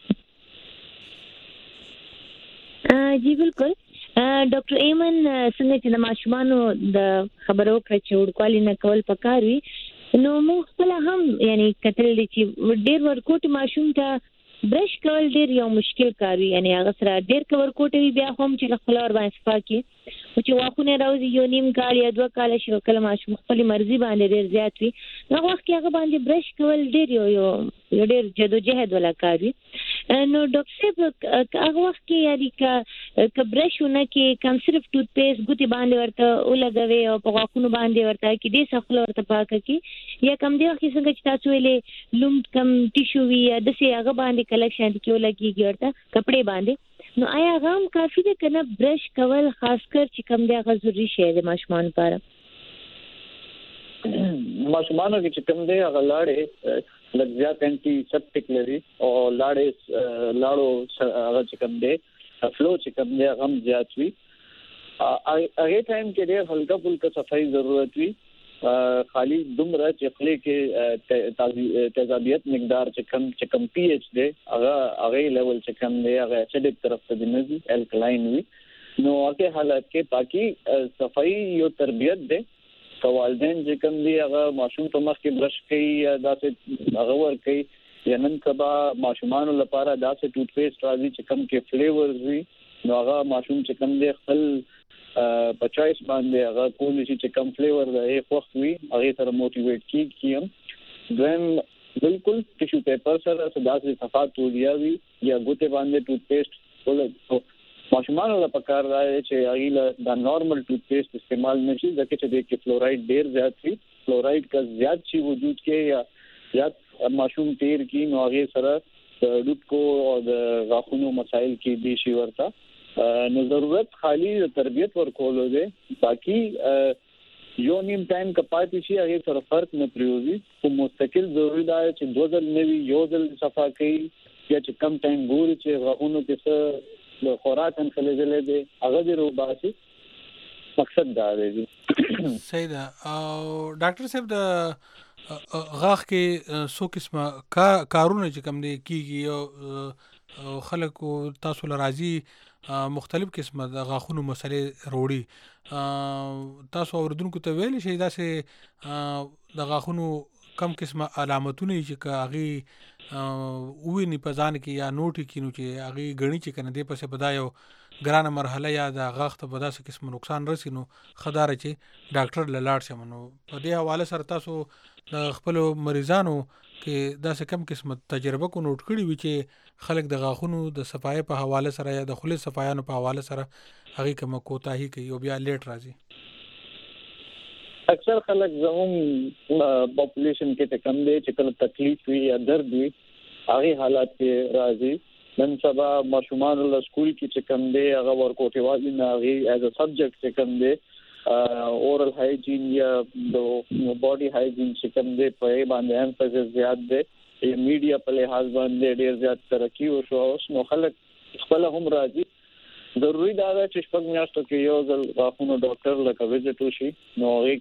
جی بالکل ډاکټر ایمن څنګه چې د ماشومانو د خبرو کړ چې وړکوالي نه کول پکار وي نو موږ خپل هم یعنی کتل دي چې ډیر ورکوټ ماشوم ته برش کول ډیر یو مشکل کار وي، یعنی هغه سره ډیر ورکوټ وي بیا هم چې خپل اور باندې صفا کی او چې واخونه راوځي یو نیم کال یا دوه کال شي کله ماشوم خپل مرزي باندې ډیر زیات وي، نو وخت کې هغه باندې برش کول ډیر یو یو ډیر جدوجہد ولا کار وي. نو ډاکټر صاحب هغه وخت کې یعنی ک ک برشونه کې کم صرف ټوت پیسټ ګوتې باندې ورته ولګوي او په واخونه باندې ورته کې دې سخل ورته پاکه کی یا کم دی وخت څنګه چې تاسو ویلې لوم کم ټیشو وي یا د سي هغه باندې کلیکشن کې ولګي ورته کپڑے باندې، نو آیا هغه هم کافي ده کنه برش کول خاص کر چې کم دی هغه ضروري شی دی ماشومان لپاره؟ ماشومانو کې چې کوم دی هغه لاړې لږ زیات انټي سپټیک لري او لاړې لاړو هغه چې کوم دی فلو چې کوم دی هغه زیات وي، هغه ټایم کې ډېر هلکا پھلکا صفائی ضرورت وي، خالی دومره چې خلې کې تیزابیت مقدار چې کم چې کم پی ایچ دی هغه هغه لیول چې کم دی هغه اسیډک طرف ته دی نه الکلاین وي، نو هغه حالت کې باقي صفائی یو تربیت دی. والدین چې کوم دی هغه ماشوم ته مخ کې برش کوي یا داسې هغه ور کوي یا نن سبا ماشومان لپاره داسې ټوت پیسټ راځي چې کوم کې فلیورز وي، نو هغه ماشوم چې کوم دی خپل پچایس باندې هغه کول شي چې کوم فلیور دی خوښ وي هغه سره موټیویټ کیږي. دویم بالکل ټیشو پیپر سره داسې صفات تولیا وي یا ګوتې باندې ټوت پیسټ ول ماشومان له پکار راځي چې هغه د نارمل ټوت پیسټ استعمال نشي ځکه چې د کې فلورایډ ډیر زیات وي، فلورایډ کا زیات شي وجود کې یا زیات ماشوم تیر کې نو هغه سره د ډوب کو او د غاښونو مسائل کې دي شي ورته، نو ضرورت خالی تربیت ورکولو دی، باقي یو نیم ټایم کپاتې شي هغه سره فرق نه پریوزي، خو مستقل ضروري دی چې دوه ځل نوي یو ځل صفا کوي یا چې کم ټایم ګوري چې غاښونو کې څه د خوراک ان خلجلې دي هغه د روباسي مقصد دا دی. صحیح ده. او ډاکټر صاحب د غاښ کې څو قسمه کارونه چې کوم دي کیږي او خلکو تاسو لراځي مختلف قسمه د غاښونو مسلې وروړي، تاسو اوردونکو ته ویل شي دا سه د غاښونو کم قسمه علامتونه چې کاغي ویني په ځان کې یا نوټ کینو چې هغه غني چې کنه دې پسې بدایو ګرانه مرحله یا د غاښ ته بداسه قسم نقصان رسینو خدار چې ډاکټر لاړ شمنو په دې حواله سره تاسو د خپل مریضانو کې داسې کم قسمه تجربه کو نوٹ کړی وي چې خلک د غاښونو د صفای په حواله سره یا د خله صفایانو په حواله سره هغه کوم کوتاهی کوي او بیا لیټ راځي. اکثر خلک زموږ پاپولیشن کې کم دي چې کله تکلیف وي یا درد وي هغه حالات کې راځي. نن سبا ماشومان له سکول کې چې کم دي هغه ورکوټي والی نه هغه ایز ا سبجیکټ چې کم دي اورل هایجین یا د باډي هایجین چې کم دي په باندې امفسس زیات دي، میډیا په لحاظ باندې ډیر زیات ترقی وشو نو خلک خپل هم راځي. ضروری دا ده چې شپږ میاشتو کې یو ځل غاښونو ډاکټر لکه وزټ وشي، نو هغه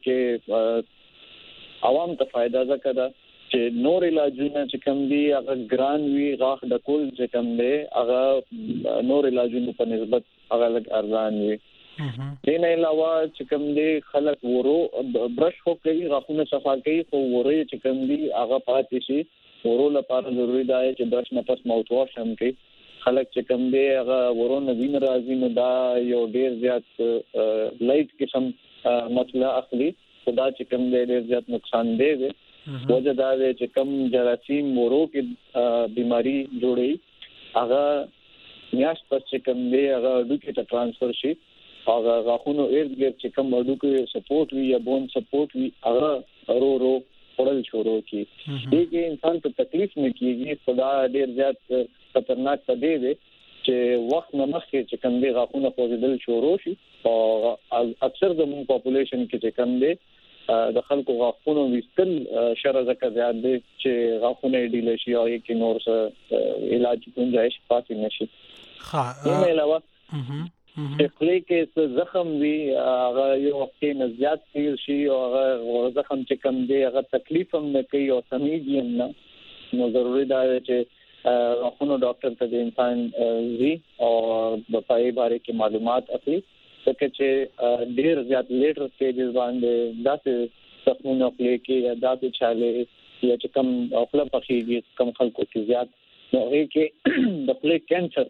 کې عوام ته فائدہ ځکه چې نور علاجونه چې کوم دي هغه ګران وي، غاښ د کول چې کوم دي هغه نور علاجونو په نسبت هغه لږ ارزان وي. دین علاوه چې کوم دي خلک ورو برش هو کوي غاښونه صفا کوي، خو ورو چې کوم دي هغه پاتې شي ورو لپاره ضروری دی چې برش نه پس ماوث واش هم کوي. خلک چې کوم دی هغه ورونه وین راځي نو دا یو ډیر زیات لایټ قسم مسله اخلي، خدا چې کوم دی ډیر زیات نقصان دی دی وجه دا دی چې کوم جراثیم ورو کې بیماری جوړي هغه میاش پس چې کوم دی هغه ډوکې ته ترانسفر شي، هغه غاښونو ارد ګرد چې کوم ډوکې سپورټ وي یا بون سپورټ وي هغه ورو ورو خپل شروع کی دغه انسان ته تکلیف نه کیږي، خدا ډیر زیات خطرناک دی دی چې وخت نه مخکې چې کوم دی غاښونه خوځیدل شروع شي او اکثر د مون پاپولیشن کې چې کوم دی د خلکو غاښونو وستل شر زکه زیات دی چې غاښونه ډیل شي او کې نور څه علاج گنجائش پاتې نشي. ها نو علاوه خپل کې زخم وي هغه یو وخت نه زیات تیر شي او هغه زخم چې کوم دی هغه تکلیف هم نه کوي او سمېږي هم نه، نو ضروري دا چې غاښونو ډاکټر ته د انسان وی او په پای باره کې معلومات اخلي، ځکه چې ډیر زیات لیټر سټیجز باندې داسې زخمونه کې یا داتو چاله یا چې کم خپل پخېږي کم خلکو کې زیات نو هغه کې د خپل کینسر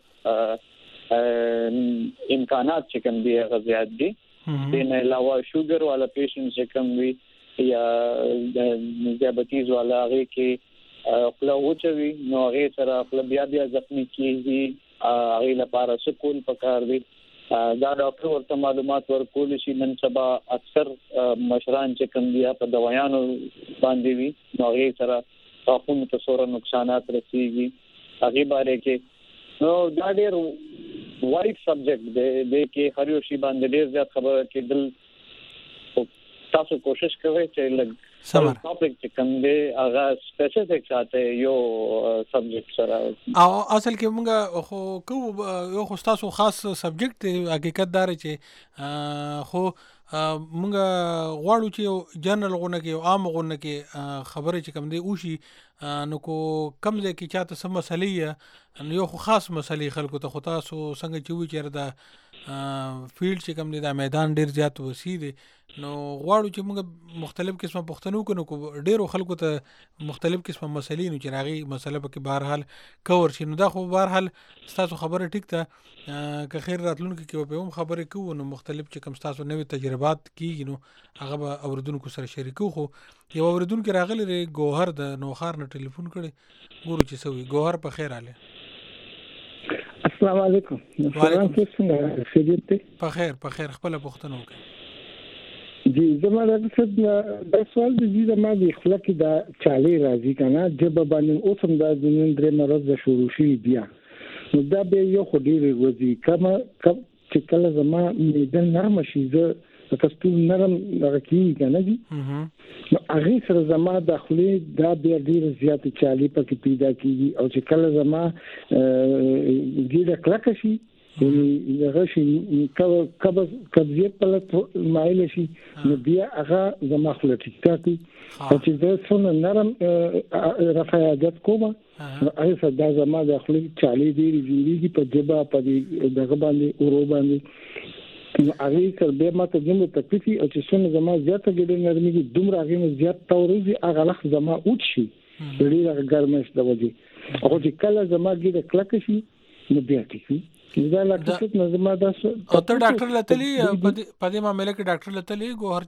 امکانات چې کوم دي هغه زیات دي د نه علاوه شوګر والا پیشنټ چې کوم وي یا دیابیټیز والا هغه کې خپل وچوي نو هغه سره خپل بیا بیا زخمی کیږي هغه لپاره سکول پکار دی دا ډاکټر ورته معلومات ورکول شي نن سبا اکثر مشران چې کوم دي په دوايانو باندې وي نو هغه سره تاسو ته څوره نقصانات رسیږي هغه باره کې نو دا ډېر وایډ سبجیکټ دی د کې هر یو شی باندې ډېر زیات خبره کېدل تاسو کوشش کوئ چې لږ سمر ټاپک چې کوم دی هغه سپیسیفیک ساته یو سبجیکټ سره او اصل کې موږ خو کو یو خو تاسو خاص سبجیکټ حقیقت دار چې خو موږ غواړو چې جنرال غونه کې عام غونه کې خبره چې کوم دی او شي نو کو کم ځای کې چاته سم مسلې نو یو خو خاص مسلې خلکو ته خو تاسو څنګه چې وی چیرې دا فیلډ چې کوم دی دا میدان ډیر زیات وسیع دی نو غواړو چې موږ مختلف قسمه پښتنو کنو کو ډیرو خلکو ته مختلف قسمه مسلې نو چې راغي مسله په کې بهر حال کور شي نو دا خو بهر حال تاسو خبره ټیک ته که خیر راتلونکو کې په هم خبرې کوو نو مختلف چې کوم تاسو نوې تجربات کیږي نو هغه به اوردونکو سره شریکو خو یو اوردونکو راغلی ری ګوهر د نوخار نه ټلیفون کړي ګورو چې سوي ګوهر په خیر اله السلام علیکم وعلیکم څنګه خیریت په خیر په خیر خپل پښتنو کې جی زموږ د څه د سوال د دې د ما د خلک د چالي راځي کنه جب باندې اوسم د نن درې مرز د شروع شي بیا نو دا به یو خو ډیر ورځي کما چې کله زما میدان نرم شي زه تاسو نرم راکی کنه جی نو هغه سره زما داخلي دا بیا ډیر زیات چالي پکې پیدا کیږي او چې کله زما ګیډه کلک شي یعنی هغه شي کله کله کبزیت په مایل شي نو بیا هغه زما خپل ټیک ټاکي او چې زه څونه نرم رفاعت کوم هغه سره دا زما داخلي چالي ډیر جوړیږي په جبا په دغه باندې اورو باندې هغه سره به ماته جمله تکلیفي او چې څونه زما زیاته ګډه نرمي دومره هغه زیات تورزي هغه لخت زما اوت شي ډیره ګرمش د وځي او چې کله زما ګډه کلک شي نو بیا ټیک دا لکه څه زما دا او ته ډاکټر لتلی په دې معاملې کې ډاکټر لتلی ګوهر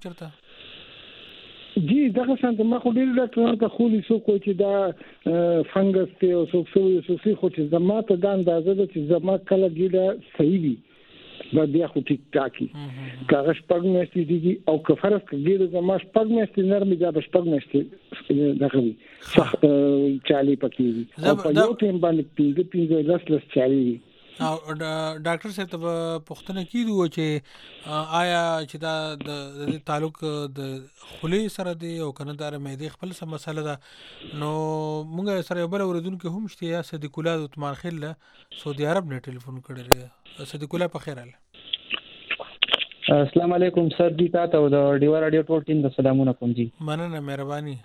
چرته جی دا څنګه ما خو ډیر ډاکټرانو ته خولي سو کوی چې دا فنګس ته او سو سو سو خو چې زما ته دا اندازه ده چې زما کله ګډه صحیح وي دا بیا خو ټیک ټاکي کاغه شپږ میاشتې دي او که فرض کړي زما شپږ میاشتې نرمي دا شپږ میاشتې دغه وي صح چالي پکې او په یو ټیم باندې پینځه پینځه لاس لاس چالي او ډاکټر صاحب ته پوښتنه کیدو چې آیا چې دا د تعلق د خولي سره دی او کنه دار مېدی خپل سم مسله ده نو موږ سره بل اوردونکو هم شته یا صدیق الله عثمان خل سعودي عرب نه ټلیفون کړی صدیق الله په خیر اله السلام علیکم سر جی تاسو د ډیوا رادیو ټول ټیم د سلامونه کوم جی مننه مهرباني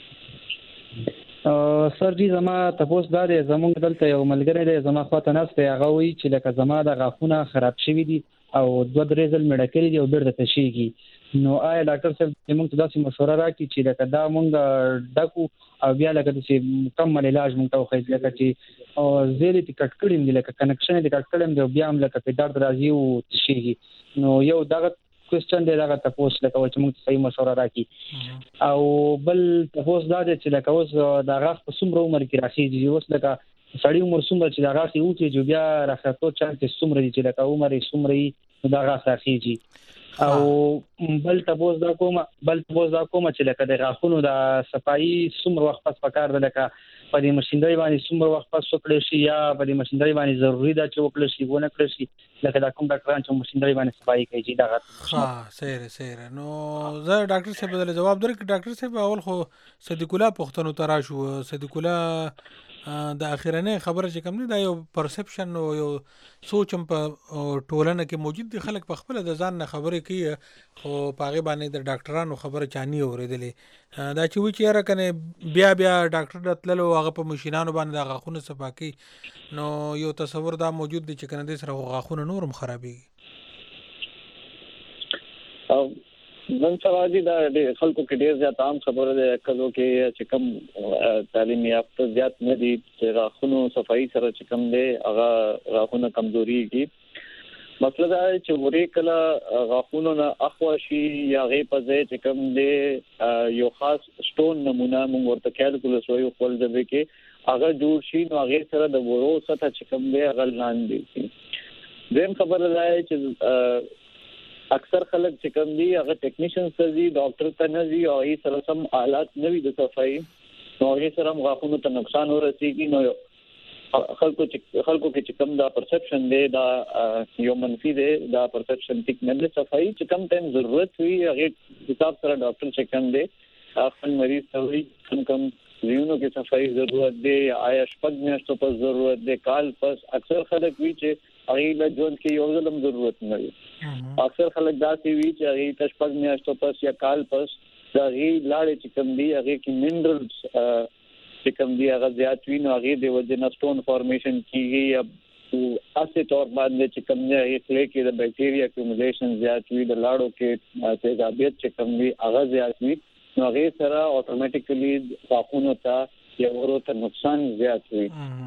سر جی زما تاسو دا د زمونږ دلته یو ملګری دی زما خواته نسته هغه وی چې لکه زما د غاښونه خراب شوي دي او دوه درې ځل مړه کړي دي او بیرته تشيږي نو آیا ډاکټر صاحب موږ ته داسې مشوره راکړي چې لکه دا موږ ډکو او بیا لکه چې مکمل علاج موږ ته وخی لکه چې او زیرې ته کټ کړم دي لکه کنکشن دې کټ کړم دی بیا هم لکه په درد راځي او تشيږي نو یو دغه کوېسچن دی دا تاسو لکه چې موږ صحیح مشوره راکړي او بل تاسو دا چې لکه اوس دا غاښ په څومره عمر کې راخیږي اوس لکه سړی عمر څومره چې دا غاښ یو چې بیا راخاتو چانس څومره دي چې لکه عمر یې څومره دا غاښ راخیږي او بل تاسو دا کوم بل تاسو دا کوم چې لکه د غاښونو د صفایي څومره وخت پس پکار ده لکه په دې ماشينري باندې څومره وخت پس وکړي شي یا په دې ماشينري باندې ضروری ده چې وکړي شي ونه کړی شي لکه دا کوم ډاکټران چې ماشينري باندې صفایي کوي دا ها سره سره نو زه ډاکټر صاحب ته جواب درکړم ډاکټر صاحب اول خو صدیق الله پښتنو ترا شو صدیق الله د اخیرنه خبره چې کوم نه دا یو پرسپشن او یو سوچم په ټولنه کې موجود دي خلک په خپل د ځان نه خبرې کوي خو پاغه باندې د ډاکټرانو خبره چانی اوریدلې دا چې و چې را کنه بیا بیا ډاکټر دتللو هغه په ماشينانو باندې د غاخونه صفاکي نو یو تصور دا موجود دي چې کنه د سره غاخونه نورم خرابي او نن سبا دي د خلکو کې ډیر زیات عام خبره ده کله کې چې کم تعلیم یافته زیات نه دي چې غاښونو صفائی سره چې کم دي هغه غاښونه کمزوري دي. مطلب دا چې ورې کله غاښونو نه اخوا شي یا غي په ځای چې کم دي یو خاص سټون نمونه موږ ورته کیلکولس وایو خپل د کې هغه جوړ شي نو هغه سره د ورو سطح چې کم دي هغه لاندې شي. دیم خبره ده چې اکثر خلک چې کوم دي هغه ټیکنیشن سره ډاکټر ته نه دي او یې سره سم آلات نه وي د صفائی نو یې سره غاښونو ته نقصان ورسیږي. نو خلکو چې خلکو کې چې کوم دا پرسپشن دی دا یو منفي دی دا پرسپشن ټیک نه دی صفائی چې کوم ټایم ضرورت وي هغه حساب سره ډاکټر چې کوم دی خپل مریض ته وي کوم کوم زیونو کې صفائی ضرورت دی آیا شپږ میاشتو په ضرورت دی کال پس اکثر خلک وی چې هغه د ژوند کې یو ځلم ضرورت نه وي. اکثر خلک دا سی وی چې هغه د شپږ میاشتو پس یا کال پس دا غي لاړې چې کوم دی هغه کې منرالز چې کوم دی هغه زیات وي نو هغه د وجه سټون فارمیشن کیږي یا او اسې تور باندې چې کوم دی هغه کلی کې د بکټیریا اکومولیشن زیات وي د لاړو کې تیزابیت چې کوم دی هغه زیات وي نو هغه سره اتوماتیکلی غاښونو ته یا ورته نقصان زیات وي.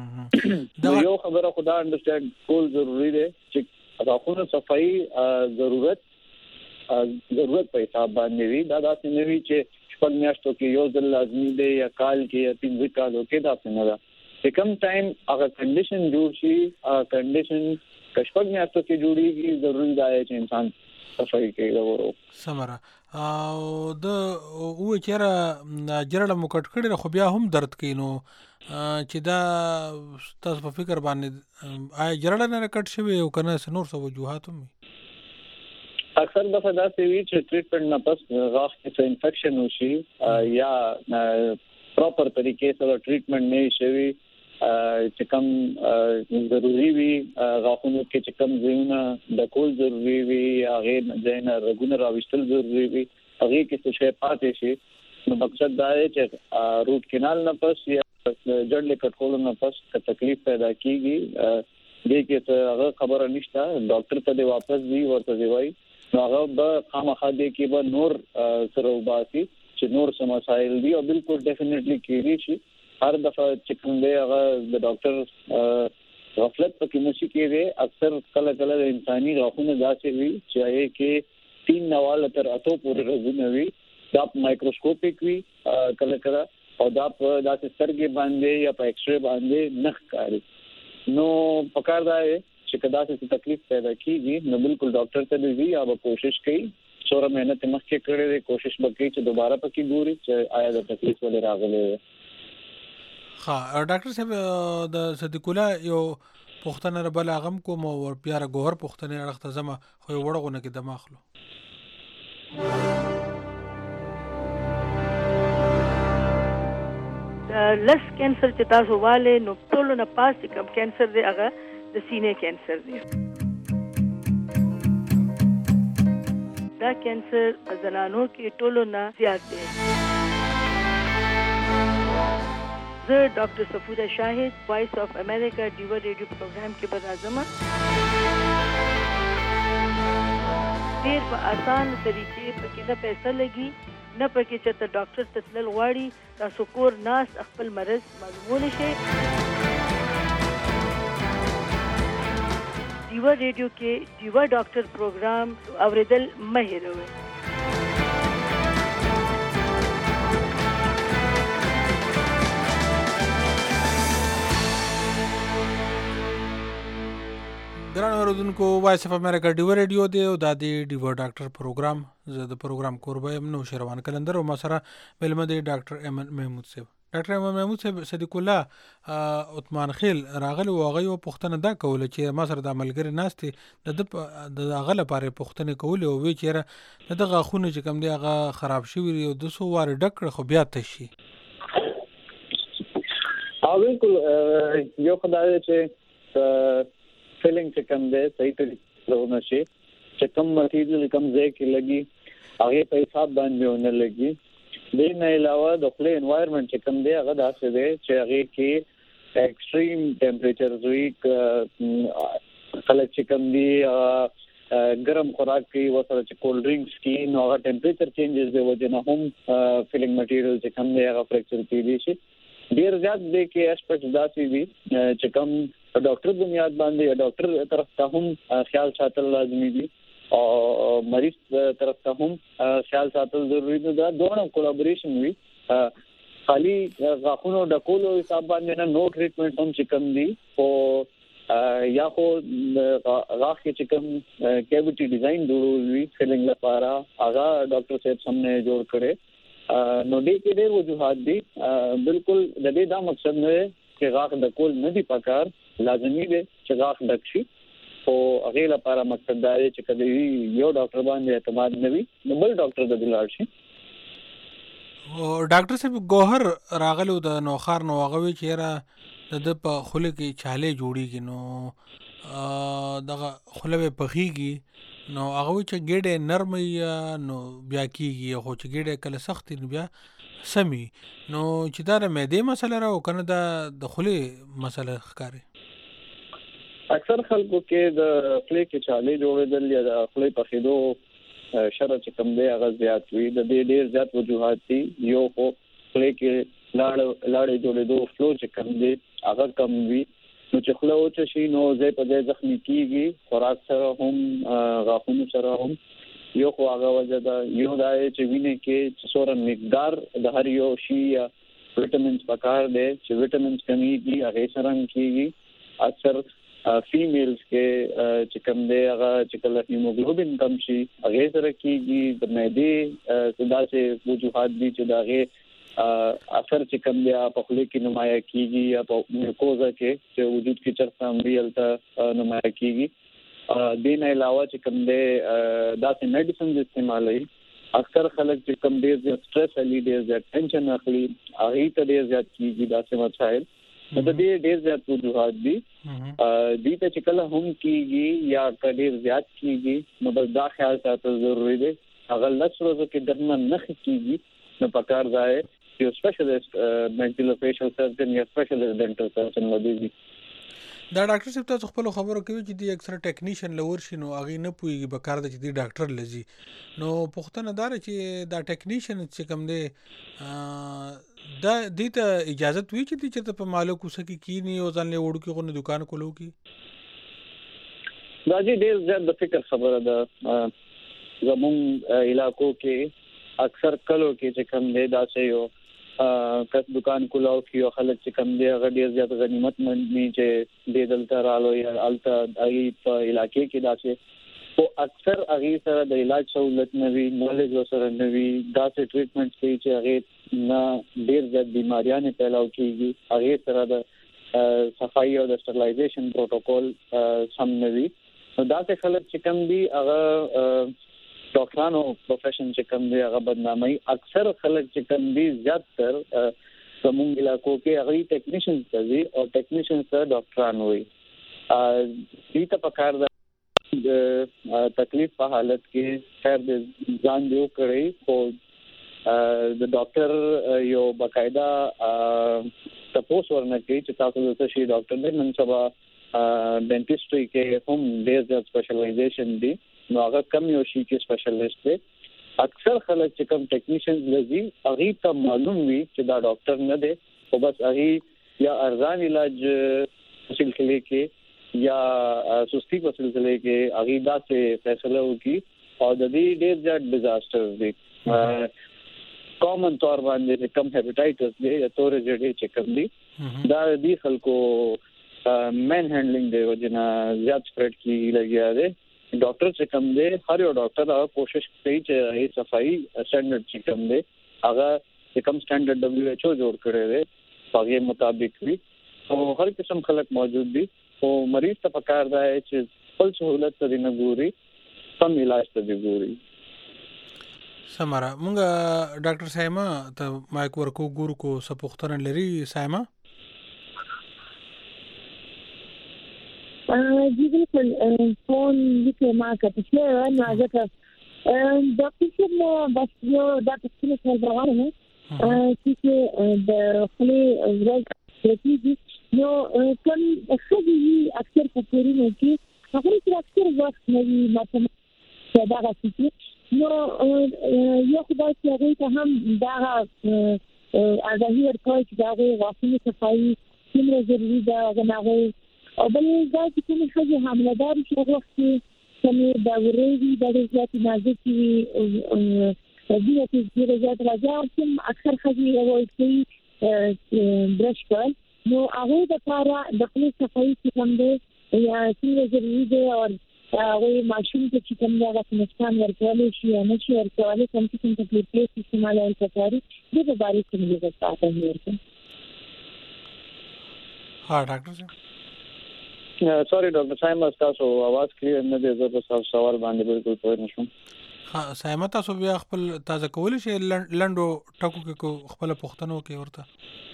یو خبره خدا انډرسټاند کول ضروری دی چې غاښونو صفائی ضرورت ضرورت په حساب باندې وي دا داسې نه وي چې خپل میاشتو کې یو ځل لازمي دی یا کال کې یا پنځه کالو کې داسې نه ده. چې کوم ټایم هغه کنډیشن جوړ شي هغه کنډیشن کښپږ میاشتو کې جوړیږي ضروري دی چې انسان صفائی کوي دا ورو سمره او د او چیرې جرړه مکټ کړي خو بیا هم درد کینو چې دا تاسو په فکر باندې آی جرړه نه کټ شوی او کنه نور څه وجوهات هم اکثر دفعه دا سی وی چې ټریټمنټ نه پس غاښ کې انفیکشن وشي یا پراپر طریقې سره ټریټمنټ نه شي چې کوم ضروری وي غاښونو کې چې کوم زیونه د کول ضروری وي هغه ځینې رګونه راوستل ضروری وي هغه کې څه شی پاتې شي نو مقصد دا دی چې روټ کینال نه پس یا جړلې کټکول نه پس که تکلیف پیدا کیږي دې کې هغه خبره نشته ډاکټر ته دی واپس دی ورته دی وای نو هغه به خامخا دې کې به نور سره وباسي چې نور سم مسائل دي او بالکل ډیفینیټلی کېږي شي هر دفعه چې کوم دی هغه د ډاکټر غفلت پکې نشي کېږي اکثر کله کله د انساني غاښونو داسې وي چې هغه کې تین نواله تر اتو پورې رګونه وي دا مایکروسکوپیک وي کله کله او دا په داسې سترګې باندې یا په ایکس ری باندې نخ کاری نو پکار دا چې کدا څه تکلیف پیدا کیږي نو بالکل ډاکټر ته دی یا به کوشش کوي څوره مهنت مخکې کړې ده کوشش وکړي چې دوباره پکې ګوري چې آیا د تکلیف ولې راغلی. ها ډاکټر صاحب د صدیق الله یو پښتنه بل غم کوم او پیاره ګوهر پښتنه اړخته زما خو وړغونه کې دماغلو لس کینسر چې تاسو والے نو ټول نه پاس کم کینسر دی هغه د سینې کینسر دی دا کینسر زنانو کې ټول نه زیات دی. زه ډاکټر صفوره شاهد وایس اف امریکا ډیو ریډیو پروګرام کې به راځم. ډېر په اسان طریقې پکې نه پیسې لګي نه پکې چې ته ډاکټر ته تلل غواړي تاسو کور ناس خپل مرض معلومول شي. ډیو ریډیو کې ډیو ډاکټر پروګرام اوریدل مه هېروئ. ګران اوریدونکو وایس اف امریکا ډیو ریډیو دی او د ډیو ډاکټر پروګرام زه د پروګرام کوربه یم نو شروان کلندر او ما سره ملمه دی ډاکټر ایمن محمود صاحب. ډاکټر ایمن محمود صاحب صدیق الله عثمان خیل راغلی واغی او پښتنه دا کوله چې ما سره د عملګری ناشته د هغه لپاره پښتنه کول او وی چیرې د غاښونه چې کوم دی هغه خراب شوی او د سو واره ډکړه خو بیا تشي. او بالکل یو خدای چې فیلنگ چې کوم دی صحیح طریقې ونه شي چې کوم مټیریل کوم ځای کې لګي هغه په حساب باندې ونه لګي. د نه علاوه د خپل انوایرنمنت چې کوم دی هغه داسې دی چې هغه کې ایکستریم ټمپریچرز وي خلک چې کوم دی ګرم خوراک کوي وسره چې کولډ ډرینکس کوي نو هغه ټمپریچر چینجز دی وجه نه هم فیلینګ مټیریل چې کوم دی هغه فریکچر کیږي شي ډیر زیات دی کې اسپیکټ داسې دي چې کوم ډاکټر بنیاد باندې یا ډاکټر طرف ته هم خیال ساتل لازمي دي او مریض طرف ته هم خیال ساتل ضروری دي دا دوه کولیبریشن وي خالي غاښونو د کولو حساب باندې نه نو ټریټمنټ هم چې کوم دي او یا خو غاښ چې کوم کیویټي ډیزاین جوړول وي فیلینګ لپاره هغه ډاکټر صاحب سامنے جوړ کړي نو دې کې ډېر وجوهات دي بالکل د دې دا مقصد نه چې غاښ د کول نه دي پکار لازمي دی چې غاښ ډک شي او هغه لپاره مقصد دا دی چې کله یو ډاکټر باندې اعتماد نه وي نو بل ډاکټر د بلار شي او ډاکټر صاحب ګوهر راغلو د نوخار نو هغه چې را د په خوله کې چاله جوړیږي نو دغه خوله په پخیږي نو هغه چې ګډه نرم یا نو بیا کیږي خو چې ګډه کله سخت بیا سمي نو چې دا د معدې مسله راو کنه دا د خوله مسله ښکاري اکثر خلکو کې د خولې کې چاله جوړېدل یا د خولې په خېدو شر چې کم دی هغه زیات وي د دې ډېر زیات وجوهات دي یو خو خولې کې لاړ لاړې جوړېدو فلو چې کم دی هغه کم وي نو چې خله او چې شي نو زې په دې زخمی کیږي خوراک سره هم غاښونو سره هم یو خو هغه وجه دا یو دا چې وینې کې چې څوره مقدار د هر یو شی یا وټامینز پکار دی چې وټامینز کمی دي هغه سره کیږي اکثر فیمیلز کې چې کوم دی هغه چې کله هیموګلوبین کم شي هغه سره کیږي د معدې صدا سے وجوهات دي چې داغه اثر چې کوم دی په خولې کې نمایاں کیږي یا په میوکوزا کې چې وجود کې چرته امریلته نمایاں کیږي دین علاوه چې کوم دی داسې میډیسنز استعمالوي اکثر خلک چې کوم ډیر زیات سټرس علي ډیر زیات ټینشن اخلي هغه ته ډیر زیات کیږي داسې مسائل د دې ډیر زیات وجوهات دي دې ته چې کله هم کیږي یا ډیر زیات کیږي نو بس دا خیال ساتل ضروری دی هغه لږ ورځې کې درنه نه کیږي نو پکار ځای یو سپیشلیست مینټیلوفیشل سرجن یا سپیشلیست ډینټل سرجن ودی دا ډاکټر صاحب تاسو خپل خبرو کوي چې د اکثر ټیکنیشن لور شي نو هغه نه پويږي به کار د دې ډاکټر لزی نو پښتنه دار چې دا ټیکنیشن چې کوم دی دا د ته اجازه وی چې چې په مالک وسکی کینی او ځان له وړو کې غو دکان کولو کی دا چې ډیر زیات د فکر خبره ده زمون علاقو کې اکثر کلو کې چې کوم دی دا چې یو کس دکان کولاو کیو خلک چې کم دی هغه ډیر زیات غنیمت مندي چې د دلته رالو یا الته ای په علاقې کې داسې او اکثر هغه سره د علاج سہولت نوي نالج سره نوي داسې ټریټمنټ کوي چې هغه نه ډیر زیات بیماریاں پیلاو کیږي هغه سره د صفائی او د سټرلایزیشن پروتوکول سم نوي داسې خلک چې کم دی هغه ډاکټرانو پروفیشن چې کوم دی هغه بدنامي اکثر خلک چې کوم دی زیات تر زموږ علاقو کې هغه ټیکنیشنز دي او ټیکنیشنز سره ډاکټران وي دې ته پکار د تکلیف په حالت کې خیر د ځان دیو کړی خو د ډاکټر یو باقاعده تاسو ورنه کې چې تاسو د شي ډاکټر دې نن سبا ډینټیسټري کې هم ډېر زیات سپیشلایزیشن دي نو هغه کم یو شي کې سپیشلیست دی اکثر خلک چې کوم ټیکنیشنز لذي هغه ته معلوم وي چې دا ډاکټر نه دی او بس هغه یا ارزان علاج سلسله کې یا سستی په سلسله کې هغه دا څه فیصله وکي او د دې ډېر زیات ډیزاستر دی کامن طور باندې کم هپاتایټس دی یا تورې جړې چې کوم دی دا دې خلکو مین هینډلینګ دی وجنه زیات سپریډ کی لګیا دی ډاکټر چې کوم دی هر یو ډاکټر هغه کوشش کوي چې هي صفائی سټانډرډ چې کوم دی هغه چې کوم سټانډرډ دبليو ایچ او جوړ کړی دی هغه مطابق وي او هر قسم خلک موجود دي او مریض ته پکار دی چې خپل سہولت ته نه ګوري سم علاج ته دی ګوري سمره مونږ ډاکټر سایما ته مایک ورکو ګورو کو سپوختن لري سایما جی بالکل فون لیکه ما کتلې نو ځکه د پیشنټ بس یو د پیشنټ سره روانه چې د خپل ورځ کې نو کوم خدي اکثر په کورونو کې هغه چې اکثر وخت نوي مثلا دا راځي نو یو خدای چې هغه ته هم دا اغاهي ورکوي چې دا غوښتنه صفایي څومره ضروري ده غنغه او بل دا چې کومه خځه حامله‌دار شي هغه وخت چې دا ورېږي د ځات نازکي دغه چې ډیره زیات راځي چې اکثر خځې وایي چې برش کول نو هغه د لپاره د خپل صفایي څخه دی یا څنګه ضروري دی او هغه ماشوم ته چې کوم هغه نقصان ورکول شي یا نه شي ورکول کوم څه څه تکلیف استعمالول کوي د په اړه څه موږ تاسو ورته ها ډاکټر صاحب سوري ډاکټر صاحب تاسو आवाज کلیئر نه دی زه په سوال باندې بالکل پوه نشم ها سایمه تاسو بیا خپل تازه کول شي لندو ټکو کې خپل پښتنو کې ورته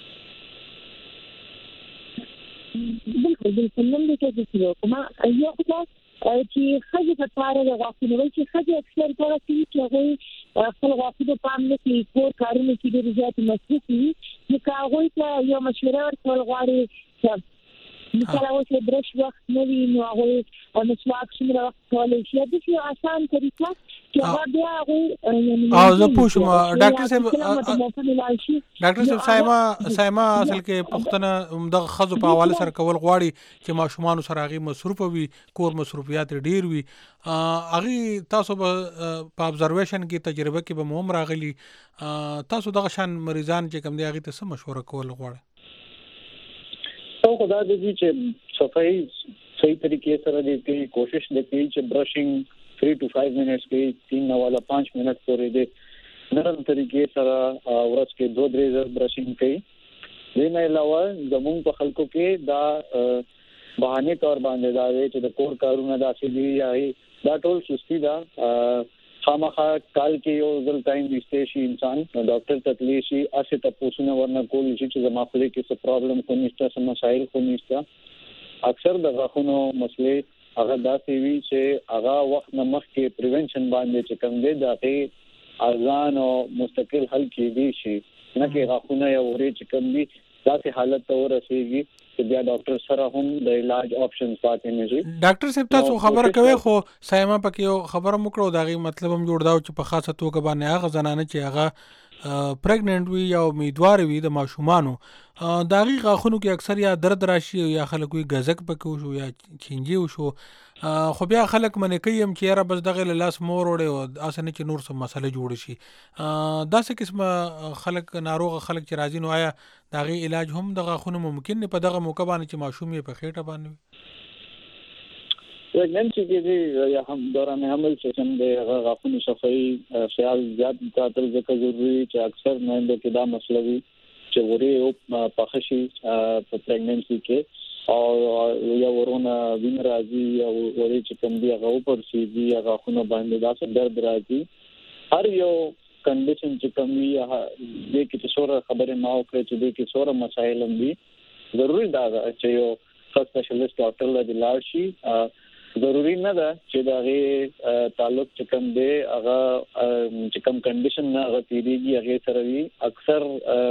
بالکل بالکل نن دې کې څه کومه یو خدای چې خځه په پاره د غاښونو چې خځه اکثر کار کوي چې هغه خپل غاښونو پام نه کوي کور کارونه کې ډېر زیات مصروف وي نو هغه ته یو مشوره ورکول غواړي چې مثلا و چې برش وخت نه وي نو هغه مسواک څومره وخت کولای شي د یو آسان طریقه چې هغه بیا هغه او زه پوښتم ډاکټر صاحب ډاکټر صاحب سایما سایما اصل کې پښتنه د خزو په حواله سره کول غواړي چې ماشومان سره هغه مصروف وي کور مصروفیات ډیر وي هغه تاسو په ابزرویشن کې تجربه کې به مهم راغلي تاسو دغه شان مریضان چې کوم دی هغه ته څه مشوره کول غواړي او خدا دې چې صفائی صحیح طریقې سره دې کوي کوشش دې کوي چې برشنګ three to five منټس کې تین والا five منټ پورې دې نرم طریقې سره ورځ کې دو درې ځله برشنګ کوي دې نه علاوه زموږ په خلکو کې دا بهانه تور باندې دا چې د کور کارونه داسې دي یا دا ټول سستی دا خامخا کال کې یو ځل ټایم وسته شي انسان ډاکټر تکلیف شي اسه تاسو نه ورنه کول شي چې زما خپل کې څه پرابلم کوم نشته سم مسایل کوم نشته اکثر د غاښونو مسلې هغه داسې وی چې هغه وخت نه مخکې پریونشن باندې چې کوم دی دغه ارزان او مستقل حل کېږي شي نه کې غاښونه یو ورې چې کوم دي داسې حالت ته ورسیږي چې بیا ډاکټر سره هم د علاج آپشنز پاتې نه شي ډاکټر صاحب تاسو خبره کوي خو سایما پکې خبره مکړو داغي مطلب هم جوړ داو چې په خاصه توګه باندې هغه زنانه چې هغه پریګننټ وي یا امیدوار وي د ماشومانو داغي غاښونو کې اکثر یا درد راشي یا خلک وي غزک پکې وشو یا چینجی وشو خو بیا خلک منې کوي هم چې را بس دغه لاس مور وړي او اسنه چې نور څه مسله جوړ شي دا څه قسمه خلک ناروغ خلک چې راځي نو آیا دغه علاج هم د غاښونو ممکن نه په دغه موقع باندې چې ماشوم یې په خېټه باندې پریګننسي کې یا هم دوران حمل چې څنګه غاښونو صفائی خیال زیات ساتل ځکه ضروری چې اکثر مېندو کې دا مسله وي چې وری او پخشي په پریګننسي کې او یا ورونه وین راځي او وری چې کوم دی هغه پر سي دی هغه خونه باندې دا څه درد راځي هر یو کنډیشن چې کوم وي د کې څوره خبره ما او کړې چې د کې څوره مسایل هم دي ضروري دا چې یو سپیشلیست ډاکټر له لاړ شي ضروری نه ده چې دا غي تعلق چې کوم دی هغه چې کوم کنډیشن نه هغه تیریږي هغه سره وي اکثر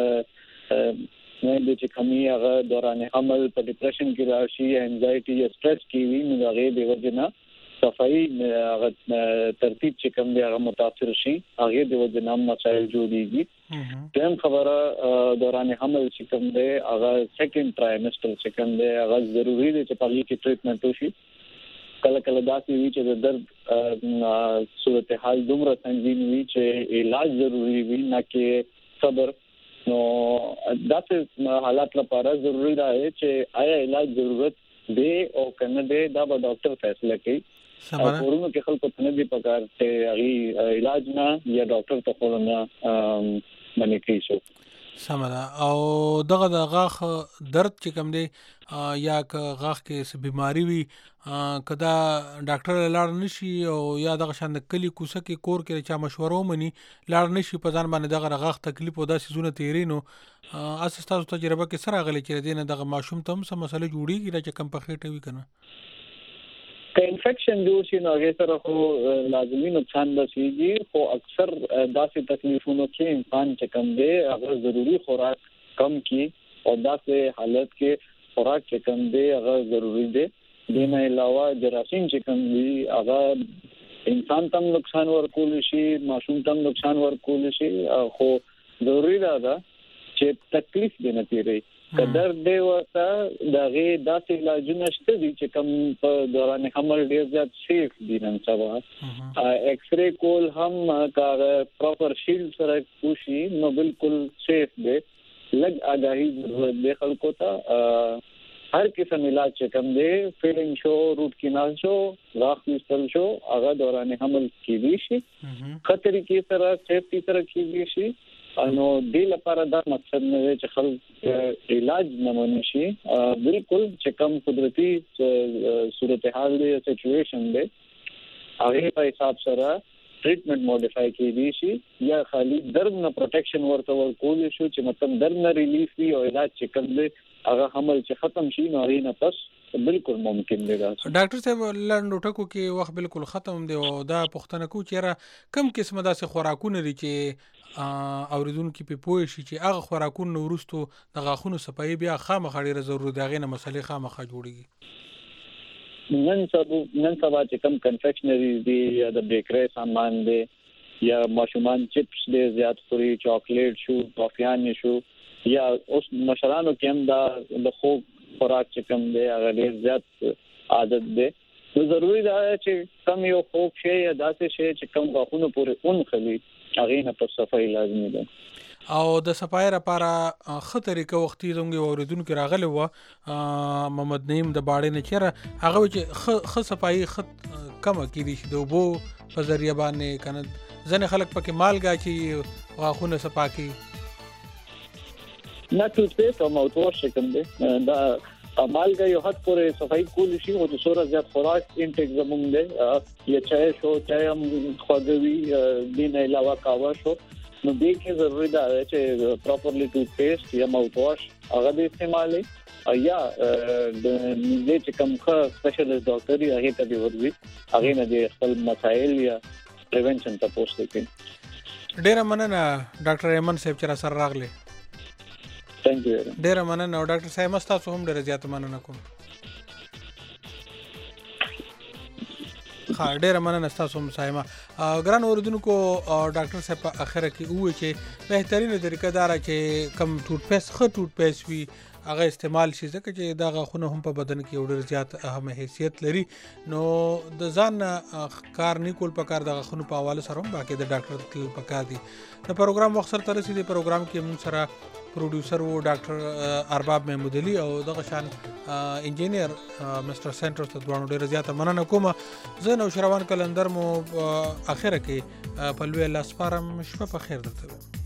نه د چې کمی هغه دوران حمل په ډیپریشن کې راشي انزایټي یا سټرس کې وي نو هغه به وجنه صفائی هغه ترتیب چې کوم دی هغه متاثر شي هغه د وجنه مسائل جوړيږي دیم خبره دوران حمل چې کوم دی هغه سیکنډ ټرایمستر چې کوم دی هغه ضروری دی چې په لې کې ټریټمنټ وشي کله کله داسې وي چې د درد صورتحال دومره سنگین وي چې علاج ضروری وي نه کې صبر نو داسې حالات لپاره ضروری ده چې آیا علاج ضرورت دی او کنه دی دا به ډاکټر فیصله کوي ورونو کې خلکو ته نه دی پکار ته هغه علاج نه یا ډاکټر ته خلونه باندې کوي شو سمدا او دغه د غاښ درد چې کوم دی یا که غاښ کې څه بیماری وي کدا ډاکټر لاړ نشي او یا دغه شان د کلی کوڅه کې کور کې چا مشوره ومني لاړ نشي په ځان باندې دغه غاښ تکلیف او داسې زونه تیرینو اساس تاسو تجربه کې سره غلي چې دینه دغه ماشوم ته هم څه مسله جوړیږي چې کم په خېټه وي کنه که انفیکشن جوړ شي نو هغه سره خو لازمي نقصان رسیږي خو اکثر داسې تکلیفونو کې انسان چې کم دی هغه ضروری خوراک کم کی او داسې حالت کې خوراک چې کم دی هغه ضروری دی دینه علاوه جراثیم چې کوم دي هغه انسان ته نقصان ورکول شي، ماشوم ته نقصان ورکول شي، خو ضروري ده چې تکلیف دې نه تیری قدر دی ورته دغه داسې علاجونه شته دي چې کوم په دوران حمل ډیر زیات سیف دي نن سبا. ایکس ری کول هم کار پراپر شیلډ سره کوشي نو بالکل سیف دی. لږ آگاهی ضرورت دی خلکو ته. هر قسم علاج چې کوم دی فیلینګ شو، روټ کینال شو، غاښ ویستل شو، هغه دوران حمل کیږي شي خطرې کې سره سیفټي سره کیږي شي. نو دې لپاره دا مقصد نه دی چې خلک علاج نه ونی شي. بالکل چې کوم قدرتي صورتحال دی سچويشن دی هغه په حساب سره ټریټمنټ موډیفای کیږي شي یا خالي درد نه پروټیکشن ورته ورکول شو چې مطلب درد نه ریلیف وي او علاج چې کوم دی هغه حمل چې ختم شي نو هغه نه پس بالکل ممکن دی. ډاکټر صاحب لاندو ټکو کې وخت بالکل ختم دی او دا پښتنه کو چیرې کم قسمه داسې خوراکونه لري چې اوریدونکو په پوه شي چې هغه خوراکونه ورستو د غاښونو صفایي بیا خامخا ډیره ضروري دی هغه نه مسلې خامخا جوړیږي. نن سبا نن سبا چې کوم کنفیکشنریز دي یا د بیکری سامان دي یا ماشومان چپس دي زیات خوري، چاکلیټ شو، ټافیان شو، یا اوس مشرانو کې هم دا د خوب خوراک چې کوم دی هغه ډیر زیات عادت دی. نو ضروري ده چې کم یو خوب شي یا داسې شي چې کم غاښونو پورې اون خلی هغه نه په صفای لازمي ده. او د صفای لپاره خطرې کو وختي زموږ اوریدونکو راغلی و محمد نعیم د باړې نه چیرې هغه چې خ صفای خط کم کیږي چې د وبو په ذریعہ باندې کنه ځنه خلک پکې مالګا چې غاښونه صفاکي نه ټوټ او ماوث واش کوم دی دا مالګا یو حد پورې صفای کول شي او د سوره زیات خوراک انټیک زموږ دی یا چای شو، چای هم خواږه دین علاوه کاوا شو، نو دې کې ضروري ده چې پراپرلی ټوټ پیسټ یا ماوث واش هغه د استعمالي یا د دې چې کوم ښه سپیشلیست ډاکټر دی هغه ته دی ورځي هغه نه دی خپل مسائل یا پریونشن ته پوښتنه کوي. ډیره مننه ډاکټر ایمن صاحب چې را سره راغلی. ثانک یو. ډیره مننه ډاکټر صاحب تاسو هم ډیره زیات مننه کوم. ها ډیره مننه تاسو هم سایما. ګران اوریدونکو ډاکټر صاحب په اخره کې وایي چې بهترینه طریقه دا را چې کم ټوټ پیس خ ټوټ پیس وي هغه استعمال شي ځکه چې دا غاښونه هم په بدن کې ډېر زیات اهم حیثیت لري. نو د ځان کار نه کول پکار د غاښونو په حواله سره هم باقي د ډاکټر تل پکار دي. د پروګرام وخت سره ترسي د پروګرام کې موږ سره پروډوسر وو ډاکټر ارباب محمود علي او دغه شان انجینیر مستر سنټر ته دوه ډېر زیات مننه کوم. زه نو شروان کلندر مو اخره کې په لوی لاس پارم شپه په خیر درته.